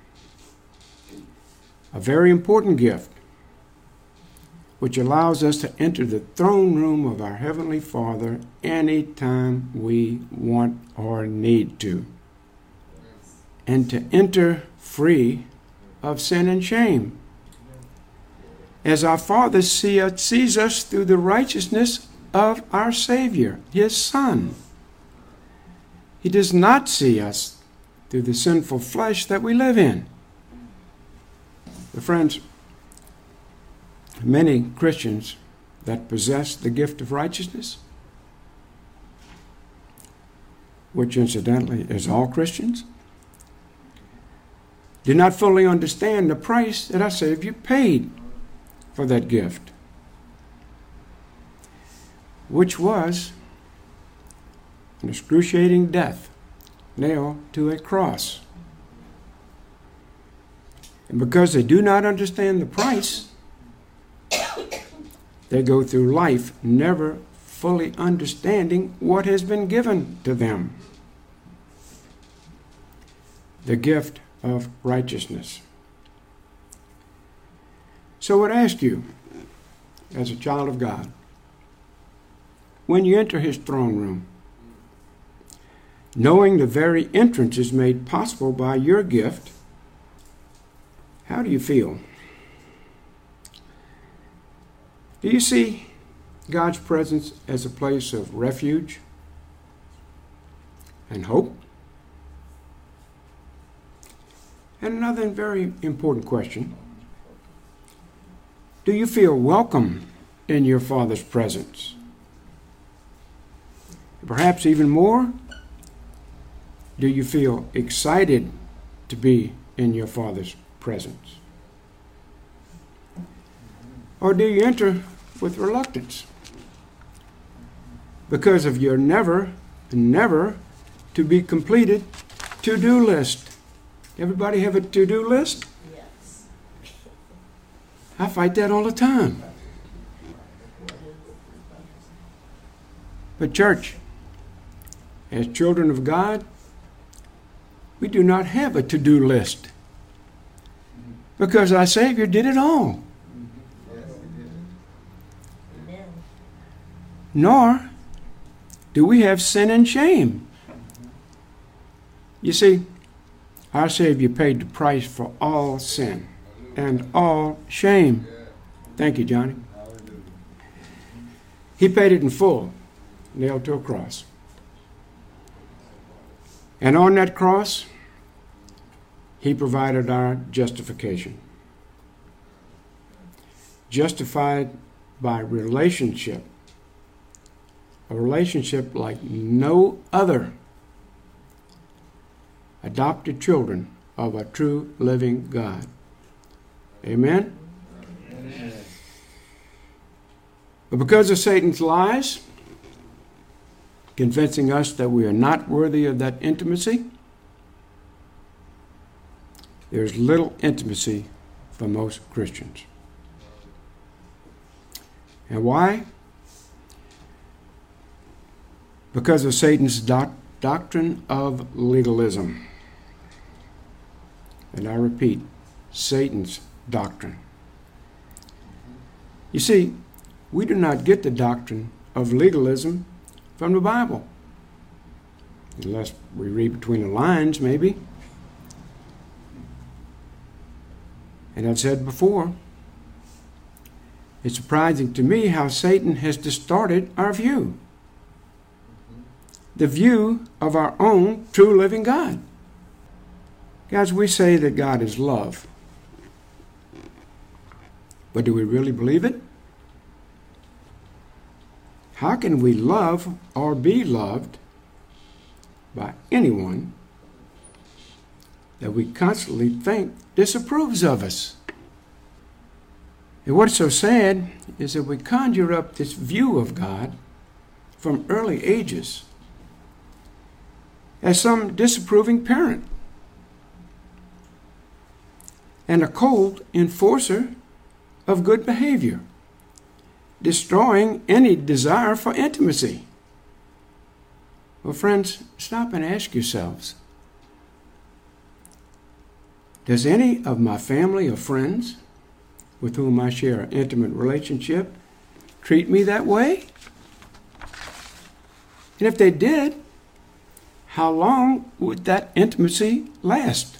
F: A very important gift, which allows us to enter the throne room of our Heavenly Father anytime we want or need to. And to enter free of sin and shame. As our Father see us, sees us through the righteousness of our Savior, His Son. He does not see us through the sinful flesh that we live in. But friends, many Christians that possess the gift of righteousness, which incidentally is all Christians, do not fully understand the price that our Savior paid for that gift, which was an excruciating death nailed to a cross. And because they do not understand the price, they go through life never fully understanding what has been given to them. The gift of righteousness. So I would ask you, as a child of God, when you enter His throne room, knowing the very entrance is made possible by your gift, how do you feel? Do you see God's presence as a place of refuge and hope? And another very important question. Do you feel welcome in your Father's presence? Perhaps even more, do you feel excited to be in your Father's presence? Or do you enter with reluctance because of your never, never to be completed to-do list? Everybody have a to-do list?
D: Yes.
F: I fight that all the time. But church, as children of God, we do not have a to-do list because our Savior did it all.
D: Amen.
F: Nor do we have sin and shame You see, our Savior paid the price for all sin and all shame. Thank you, Johnny. He paid it in full, nailed to a cross. And on that cross, he provided our justification. Justified by relationship. A relationship like no other. Adopted children of a true living God. Amen? Amen. But because of Satan's lies, convincing us that we are not worthy of that intimacy, there's little intimacy for most Christians. And why? Because of Satan's doc- doctrine of legalism. And I repeat, Satan's doctrine. You see, we do not get the doctrine of legalism from the Bible. Unless we read between the lines, maybe. And I've said before, it's surprising to me how Satan has distorted our view. The view of our own true living God. Guys, we say that God is love. But do we really believe it? How can we love or be loved by anyone that we constantly think disapproves of us? And what's so sad is that we conjure up this view of God from early ages as some disapproving parent and a cold enforcer of good behavior, destroying any desire for intimacy. Well, friends, stop and ask yourselves, does any of my family or friends with whom I share an intimate relationship treat me that way? And if they did, how long would that intimacy last?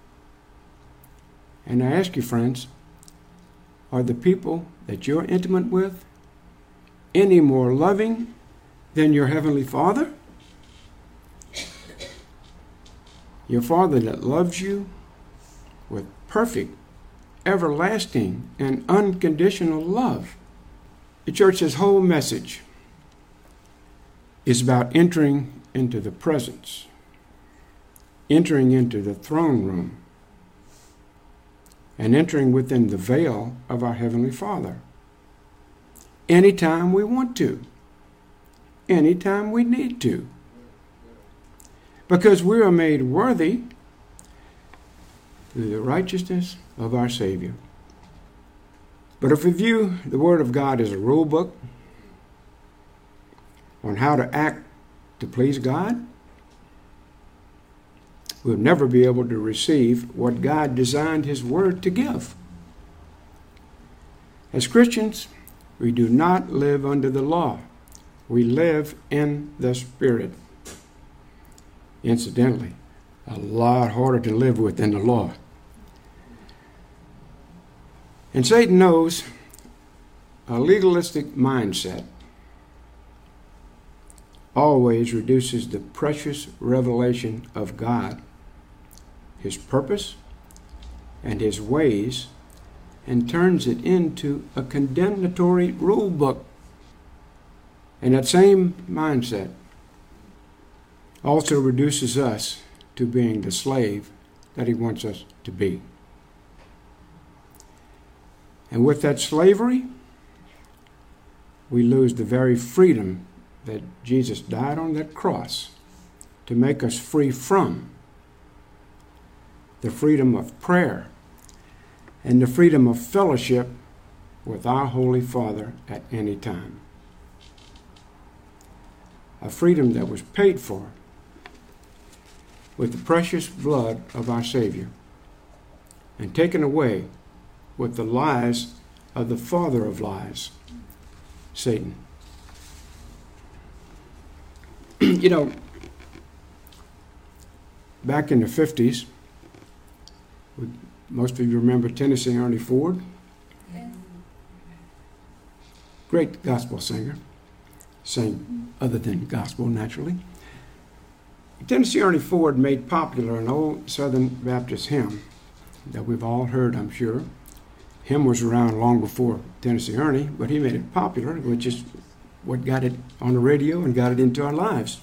F: And I ask you, friends, are the people that you're intimate with any more loving than your Heavenly Father? Your Father that loves you with perfect, everlasting, and unconditional love. The church's whole message is about entering into the presence, entering into the throne room, and entering within the veil of our Heavenly Father. Anytime we want to, anytime we need to, because we are made worthy through the righteousness of our Savior. But if we view the Word of God as a rule book on how to act to please God, we'll never be able to receive what God designed His Word to give. As Christians, we do not live under the law. We live in the Spirit. Incidentally, a lot harder to live with than the law. And Satan knows a legalistic mindset always reduces the precious revelation of God, His purpose, and His ways, and turns it into a condemnatory rule book. And that same mindset also reduces us to being the slave that He wants us to be. And with that slavery, we lose the very freedom that Jesus died on that cross to make us free from. The freedom of prayer and the freedom of fellowship with our Holy Father at any time. A freedom that was paid for with the precious blood of our Savior and taken away with the lies of the father of lies, Satan. You know, back in the fifties, most of you remember Tennessee Ernie Ford. Great gospel singer. Sang other than gospel, naturally. Tennessee Ernie Ford made popular an old Southern Baptist hymn that we've all heard, I'm sure. Hymn was around long before Tennessee Ernie, but he made it popular, which is what got it on the radio and got it into our lives.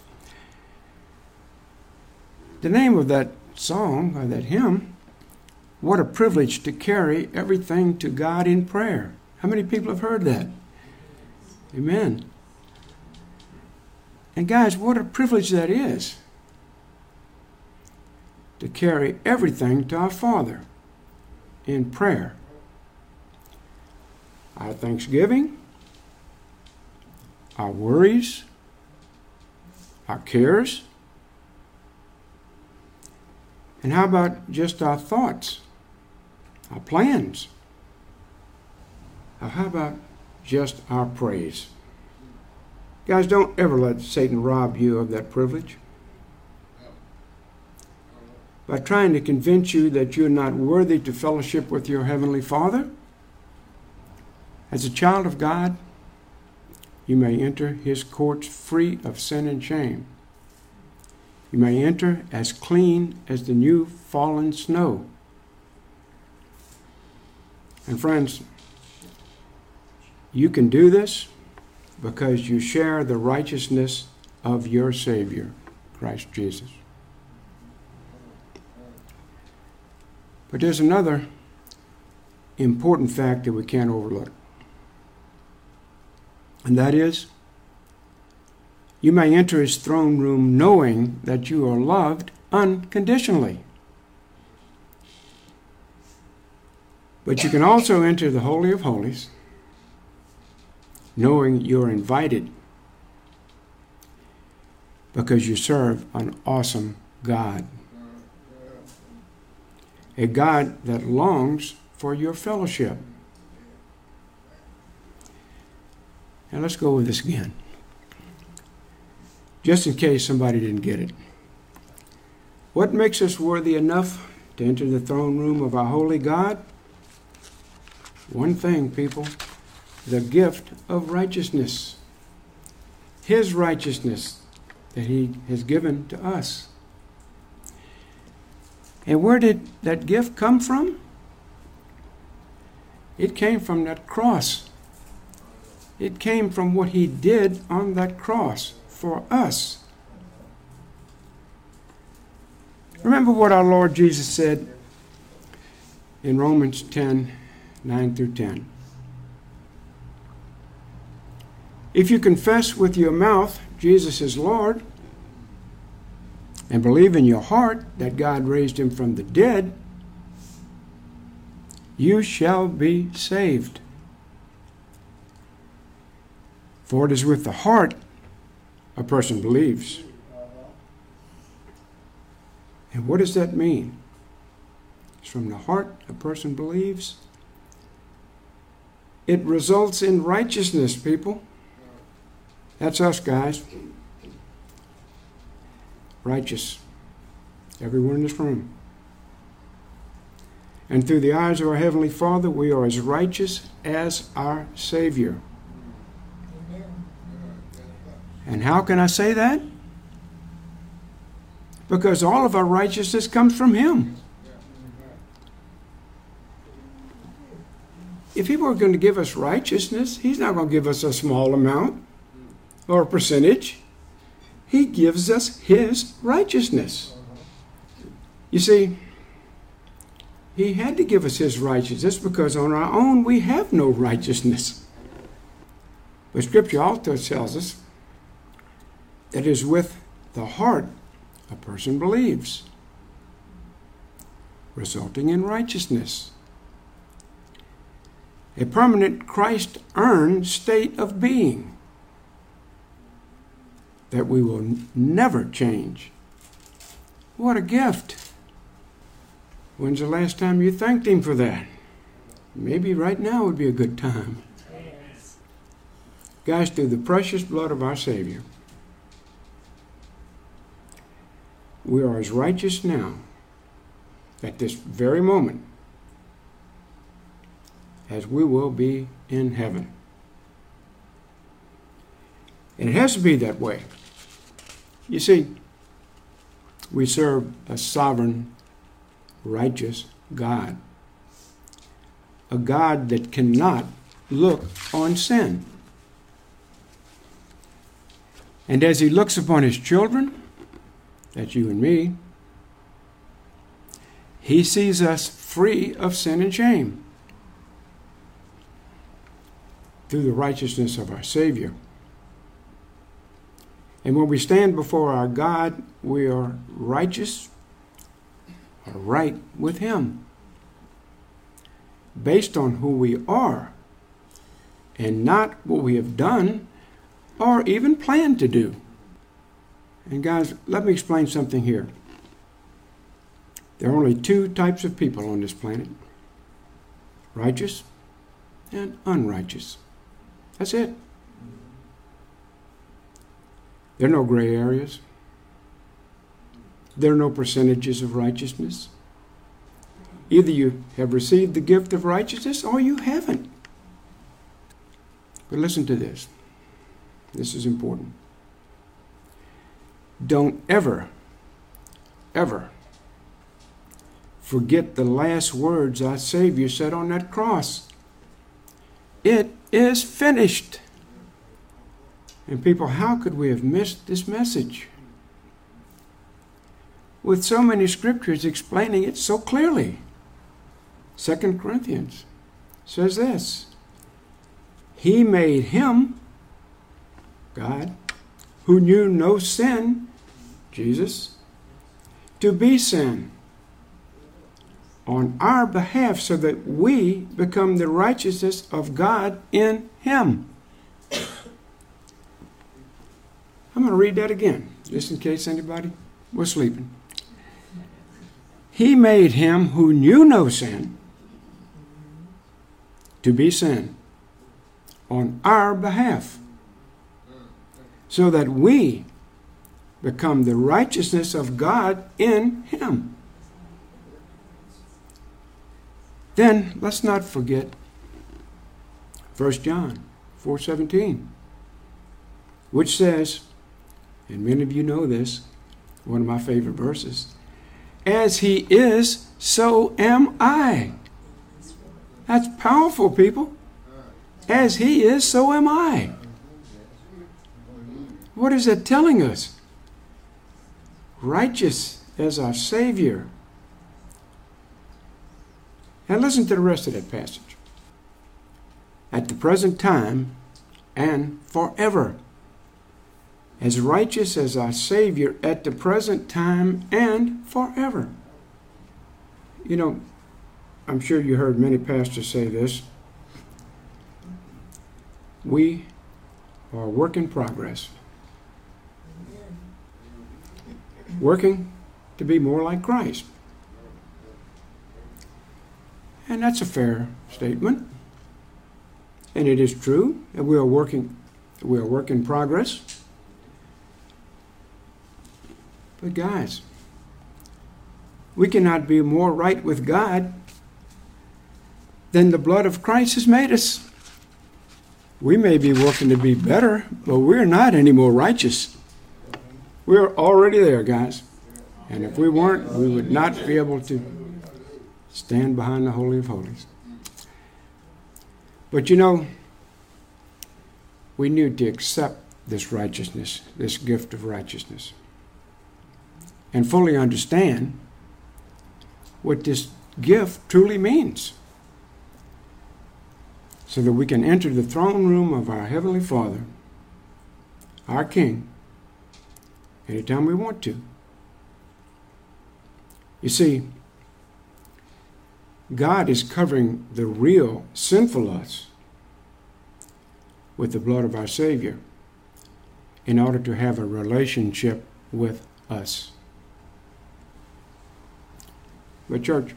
F: The name of that song, or that hymn, what a privilege to carry everything to God in prayer. How many people have heard that? Amen. And guys, what a privilege that is, to carry everything to our Father in prayer. Our thanksgiving, our worries, our cares, and how about just our thoughts, our plans? Or how about just our praise? Guys, don't ever let Satan rob you of that privilege by trying to convince you that you're not worthy to fellowship with your Heavenly Father. As a child of God, you may enter His courts free of sin and shame. You may enter as clean as the new fallen snow. And friends, you can do this because you share the righteousness of your Savior, Christ Jesus. But there's another important fact that we can't overlook. And that is, you may enter His throne room knowing that you are loved unconditionally. But you can also enter the Holy of Holies knowing you're invited because you serve an awesome God. A God that longs for your fellowship. Now let's go over this again, just in case somebody didn't get it. What makes us worthy enough to enter the throne room of our holy God? One thing, people, the gift of righteousness. His righteousness that He has given to us. And where did that gift come from? It came from that cross. It came from what He did on that cross for us. Remember what our Lord Jesus said in Romans ten, nine through ten. If you confess with your mouth Jesus is Lord, and believe in your heart that God raised Him from the dead, you shall be saved. For it is with the heart a person believes. And what does that mean? It's from the heart a person believes. It results in righteousness, people. That's us, guys. Righteous. Everyone in this room. And through the eyes of our Heavenly Father, we are as righteous as our Savior.
D: Amen.
F: And how can I say that? Because all of our righteousness comes from Him. If He were going to give us righteousness, He's not going to give us a small amount or a percentage. He gives us His righteousness. You see, He had to give us His righteousness because on our own we have no righteousness. But Scripture also tells us that it is with the heart a person believes, resulting in righteousness. A permanent Christ-earned state of being that we will n- never change. What a gift. When's the last time you thanked Him for that? Maybe right now would be a good time.
D: Yes.
F: Guys, through the precious blood of our Savior, we are as righteous now, at this very moment, as we will be in heaven. And it has to be that way. You see, we serve a sovereign, righteous God. A God that cannot look on sin. And as he looks upon his children, that's you and me, he sees us free of sin and shame through the righteousness of our Savior. And when we stand before our God, we are righteous, are right with him, based on who we are, and not what we have done or even planned to do. And guys, let me explain something here. There are only two types of people on this planet: righteous and unrighteous. That's it. There are no gray areas. There are no percentages of righteousness. Either you have received the gift of righteousness or you haven't. But listen to this. This is important. Don't ever, ever forget the last words our Savior said on that cross. It is finished. And people, how could we have missed this message? With so many scriptures explaining it so clearly. Second Corinthians says this: He made him, God, who knew no sin, Jesus, to be sin on our behalf, so that we become the righteousness of God in him. I'm going to read that again, just in case anybody was sleeping. He made him who knew no sin to be sin on our behalf, so that we become the righteousness of God in him. Then let's not forget First John four seventeen, which says, and many of you know this, one of my favorite verses, as he is, so am I. That's powerful, people. As he is, so am I. What is it telling us? Righteous as our Savior. And listen to the rest of that passage. At the present time and forever. As righteous as our Savior at the present time and forever. You know, I'm sure you heard many pastors say this. We are a work in progress. Working to be more like Christ. And that's a fair statement. And it is true that we are working, we are a work in progress. But guys, we cannot be more right with God than the blood of Christ has made us. We may be working to be better, but we're not any more righteous. We're already there, guys. And if we weren't, we would not be able to stand behind the Holy of Holies. But you know, we need to accept this righteousness, this gift of righteousness, and fully understand what this gift truly means, so that we can enter the throne room of our Heavenly Father, our King, anytime we want to. You see, God is covering the real sinful us with the blood of our Savior in order to have a relationship with us. But church,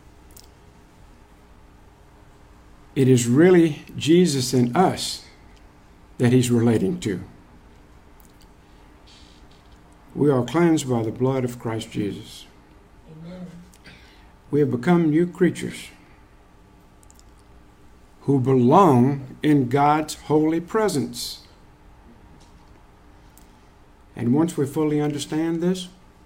F: it is really Jesus in us that he's relating to. We are cleansed by the blood of Christ Jesus.
D: Amen.
F: We have become new creatures who belong in God's holy presence. And once we fully understand this,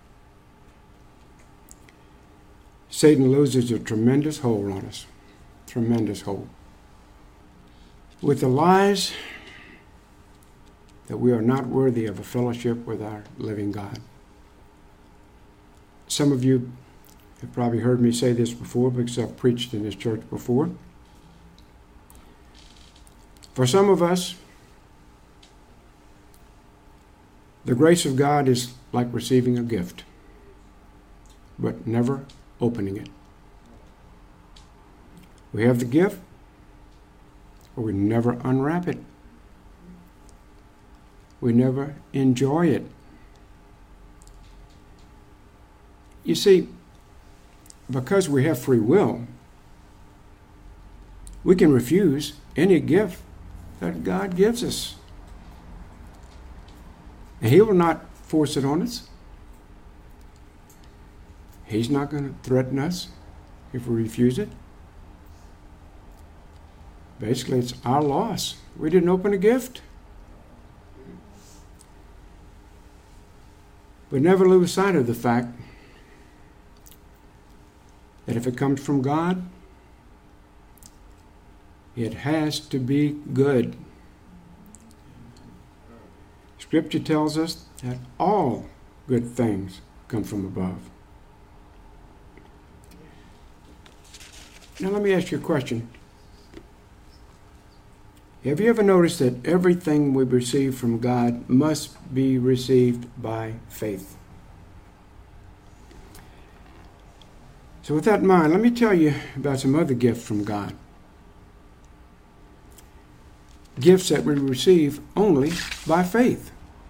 F: Satan loses a tremendous hold on us. Tremendous hold. With the lies that we are not worthy of a fellowship with our living God. Some of you have probably heard me say this before because I've preached in this church before. For some of us, the grace of God is like receiving a gift, but never opening it. We have the gift, but we never unwrap it. We never enjoy it. You see, because we have free will, we can refuse any gift that God gives us. And He will not force it on us. He's not going to threaten us if we refuse it. Basically, it's our loss. We didn't open a gift. But never lose sight of the fact that if it comes from God, it has to be good. Scripture tells us that all good things come from above. Now let me ask you a question. Have you ever noticed that everything we receive from God must be received by faith? So with that in mind, let me tell you about some other gifts from God. Gifts that we receive only by faith.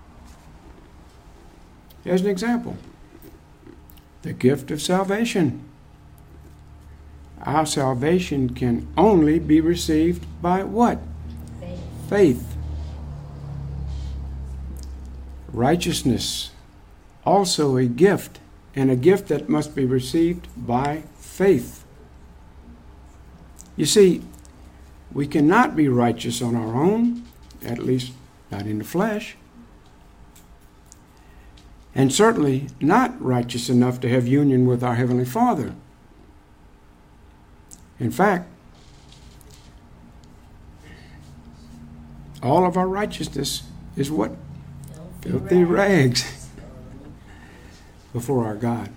F: As an example, the gift of salvation. Our salvation can only be received by what?
D: Faith.
F: Faith. Righteousness, also a gift, and a gift that must be received by faith. You see, we cannot be righteous on our own, at least not in the flesh, and certainly not righteous enough to have union with our Heavenly Father. In fact, all of our righteousness is what?
D: Filthy,
F: Filthy
D: rags.
F: rags before our God.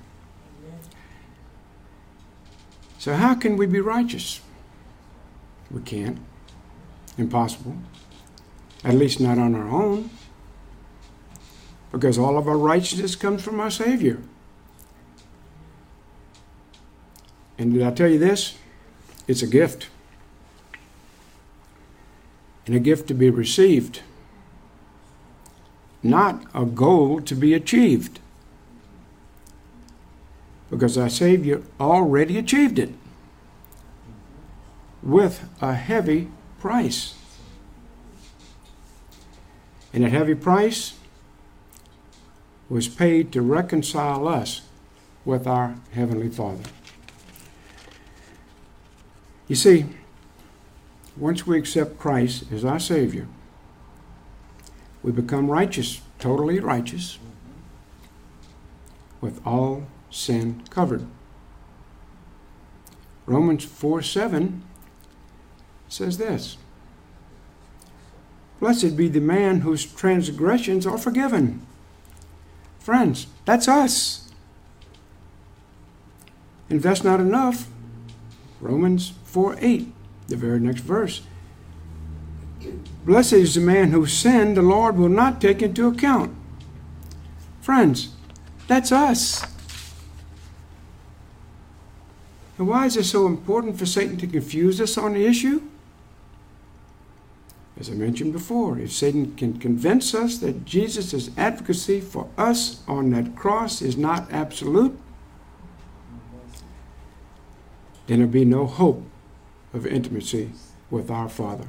F: So how can we be righteous? We can't. Impossible. At least not on our own. Because all of our righteousness comes from our Savior. And did I tell you this? It's a gift. And a gift to be received. Not a goal to be achieved. Because our Savior already achieved it. With a heavy price. And that heavy price was paid to reconcile us with our Heavenly Father. You see, once we accept Christ as our Savior, we become righteous, totally righteous, with all sin covered. Romans four seven says this: Blessed be the man whose transgressions are forgiven. Friends, that's us. And if that's not enough, Romans four eight, the very next verse. Blessed is the man whose sin the Lord will not take into account. Friends, that's us. And why is it so important for Satan to confuse us on the issue? As I mentioned before, if Satan can convince us that Jesus' advocacy for us on that cross is not absolute, then there'll be no hope of intimacy with our Father.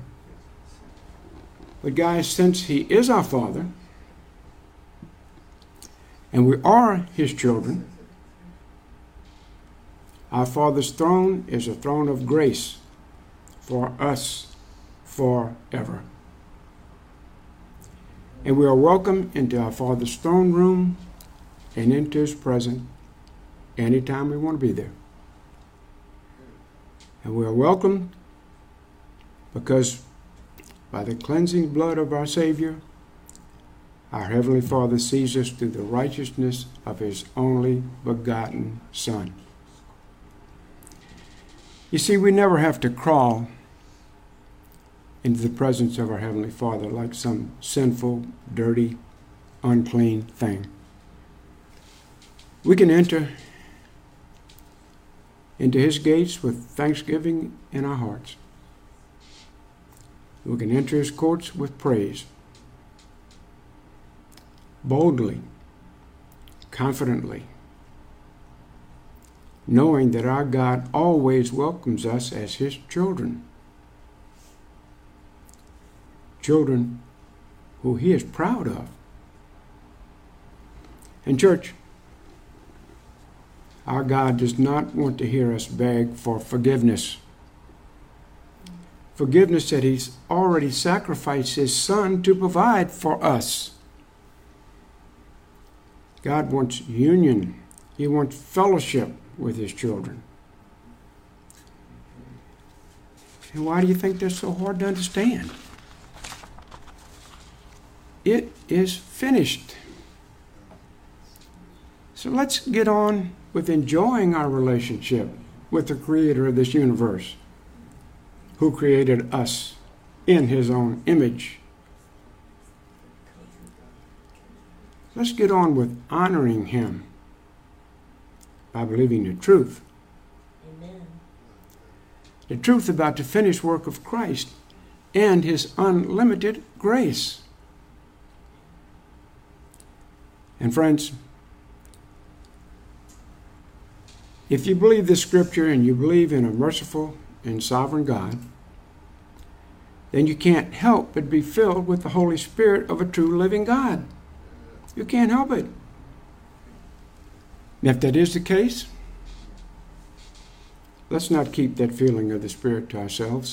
F: But guys, since He is our Father, and we are his children, our Father's throne is a throne of grace for us forever. And we are welcome into our Father's throne room and into his presence anytime we want to be there. And we are welcome because by the cleansing blood of our Savior, our Heavenly Father sees us through the righteousness of his only begotten Son. You see, we never have to crawl into the presence of our Heavenly Father like some sinful, dirty, unclean thing. We can enter into his gates with thanksgiving in our hearts. We can enter his courts with praise, boldly, confidently, knowing that our God always welcomes us as his children. Children who he is proud of. And church, our God does not want to hear us beg for forgiveness. Forgiveness that he's already sacrificed his Son to provide for us. God wants union. He wants fellowship with his children. And why do you think they're so hard to understand? It is finished. So let's get on with enjoying our relationship with the Creator of this universe, who created us in his own image. Let's get on with honoring him by believing the truth.
D: Amen.
F: The truth about the finished work of Christ and his unlimited grace. And friends, if you believe this scripture and you believe in a merciful and sovereign God, then you can't help but be filled with the Holy Spirit of a true living God. You can't help it. And if that is the case, let's not keep that feeling of the Spirit to ourselves.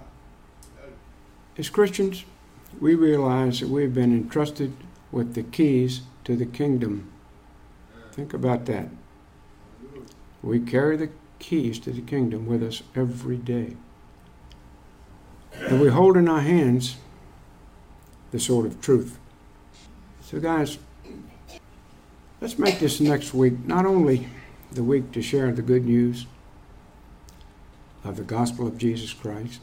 F: As Christians, we realize that we've been entrusted with the keys to the kingdom. Think about that. We carry the keys to the kingdom with us every day. And we hold in our hands the sword of truth. So guys, let's make this next week not only the week to share the good news of the gospel of Jesus Christ,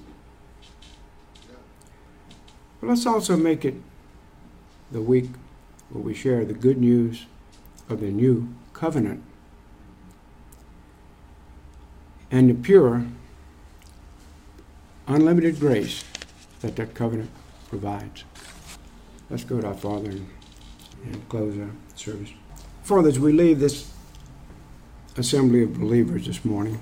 F: but let's also make it the week where we share the good news of the new covenant and the pure, unlimited grace that that covenant provides. Let's go to our Father and, and close our service. Father, as we leave this assembly of believers this morning,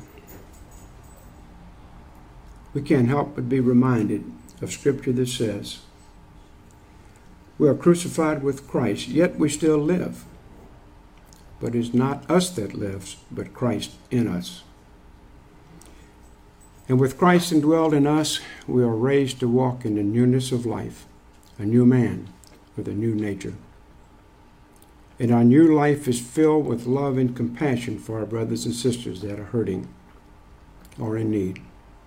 F: we can't help but be reminded of Scripture that says, we are crucified with Christ, yet we still live. But it's not us that lives, but Christ in us. And with Christ indwelled in us, we are raised to walk in the newness of life, a new man with a new nature. And our new life is filled with love and compassion for our brothers and sisters that are hurting or in need.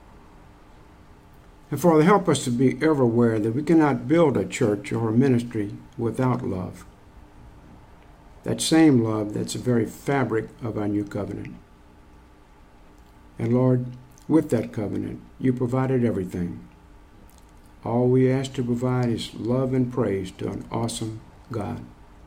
F: And Father, help us to be ever aware that we cannot build a church or a ministry without love. That same love that's the very fabric of our new covenant. And Lord, with that covenant, you provided everything. All we ask to provide is love and praise to an awesome God.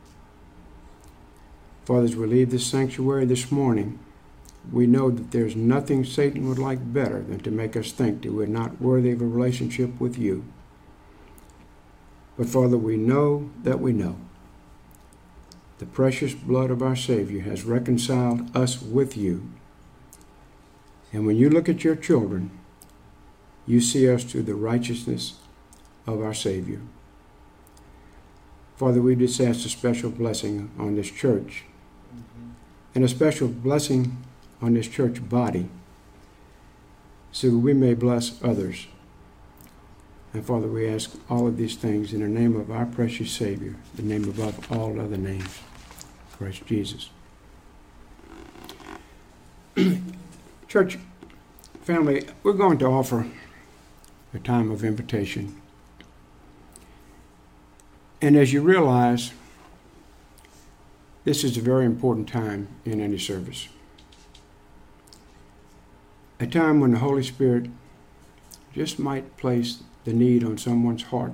F: Father, as we leave this sanctuary this morning, we know that there's nothing Satan would like better than to make us think that we're not worthy of a relationship with you. But Father, we know that we know. The precious blood of our Savior has reconciled us with you. And when you look at your children, you see us through the righteousness of our Savior. Father, we just ask a special blessing on this church and a special blessing on this church body so that we may bless others. And Father, we ask all of these things in the name of our precious Savior, the name above all other names, Christ Jesus. Church family, we're going to offer a time of invitation. And as you realize, this is a very important time in any service. A time when the Holy Spirit just might place the need on someone's heart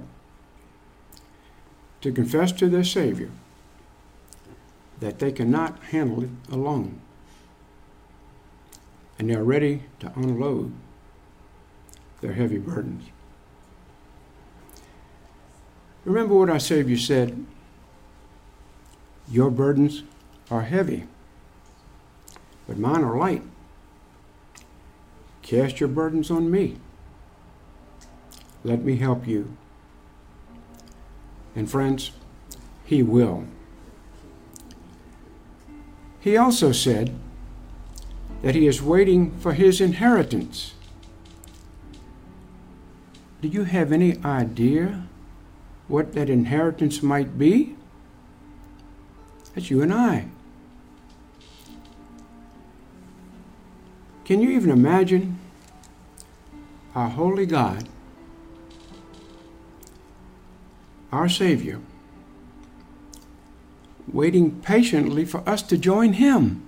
F: to confess to their Savior that they cannot handle it alone. And they're ready to unload their heavy burdens. Remember what our Savior said, your burdens are heavy, but mine are light. Cast your burdens on me. Let me help you. And friends, He will. He also said that He is waiting for His inheritance. Do you have any idea what that inheritance might be? That's you and I. Can you even imagine our holy God, our Savior, waiting patiently for us to join Him?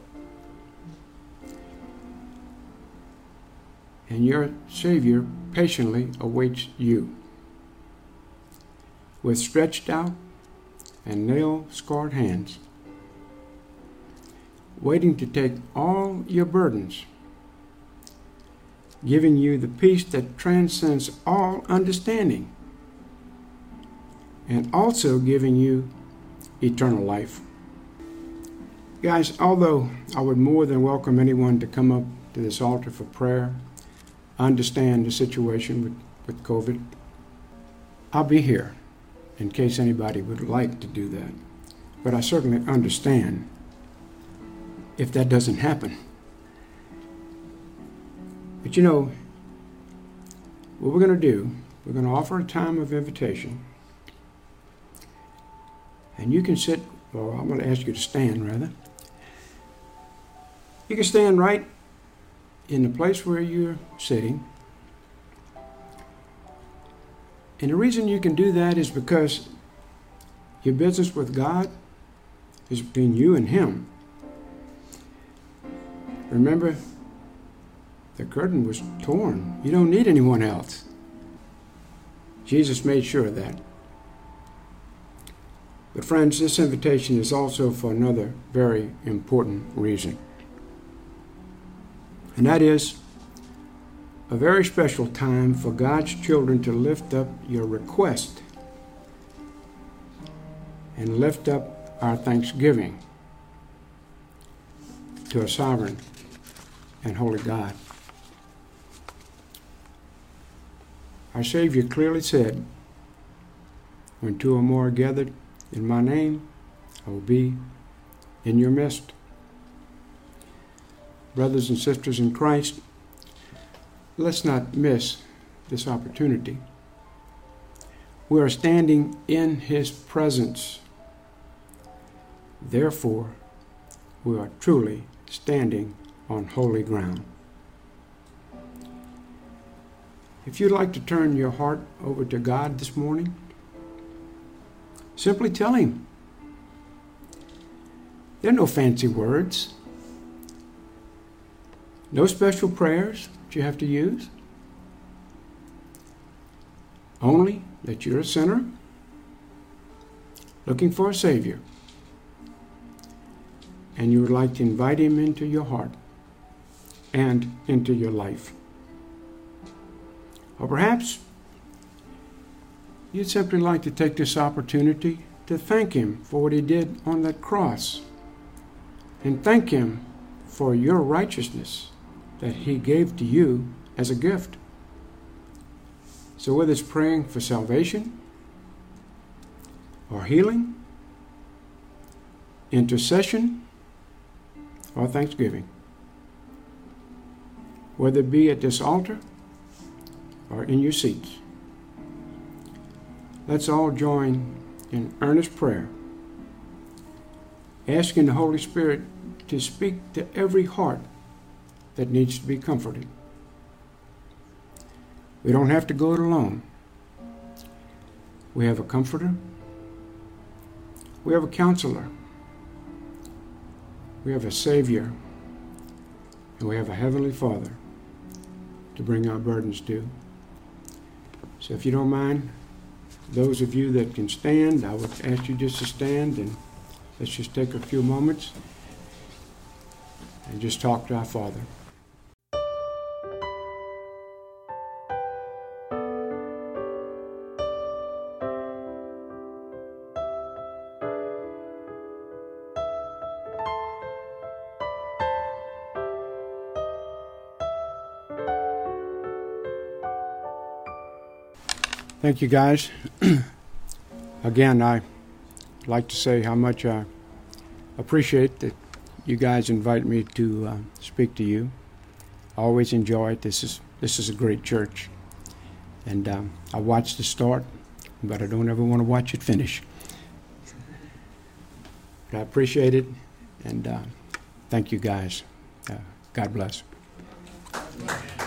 F: And your Savior patiently awaits you with stretched out and nail-scarred hands, waiting to take all your burdens, giving you the peace that transcends all understanding, and also giving you eternal life. Guys, although I would more than welcome anyone to come up to this altar for prayer, I understand the situation with, with COVID. I'll be here in case anybody would like to do that. But I certainly understand if that doesn't happen. But you know, what we're going to do, we're going to offer a time of invitation. And you can sit, or I'm going to ask you to stand rather. You can stand right in the place where you're sitting. And the reason you can do that is because your business with God is between you and Him. Remember, the curtain was torn. You don't need anyone else. Jesus made sure of that. But friends, this invitation is also for another very important reason. And that is a very special time for God's children to lift up your request and lift up our thanksgiving to a sovereign and holy God. Our Savior clearly said, when two or more are gathered in my name, I will be in your midst. Brothers and sisters in Christ, let's not miss this opportunity. We are standing in His presence. Therefore, we are truly standing on holy ground. If you'd like to turn your heart over to God this morning, simply tell Him. There are no fancy words, no special prayers that you have to use. Only that you're a sinner looking for a Savior, and you would like to invite Him into your heart and into your life. Or perhaps you'd simply like to take this opportunity to thank Him for what He did on that cross, and thank Him for your righteousness that He gave to you as a gift. So whether it's praying for salvation, or healing, intercession, or thanksgiving. Whether it be at this altar or in your seats. Let's all join in earnest prayer, asking the Holy Spirit to speak to every heart that needs to be comforted. We don't have to go it alone. We have a comforter. We have a counselor. We have a Savior. And we have a Heavenly Father to bring our burdens to. So if you don't mind, those of you that can stand, I would ask you just to stand, and let's just take a few moments and just talk to our Father. Thank you, guys. Again, I'd like to say how much I appreciate that you guys invite me to uh, speak to you. I always enjoy it. This is this is a great church. And um, I watched the start, but I don't ever want to watch it finish. But I appreciate it, and uh, thank you, guys. Uh, God bless.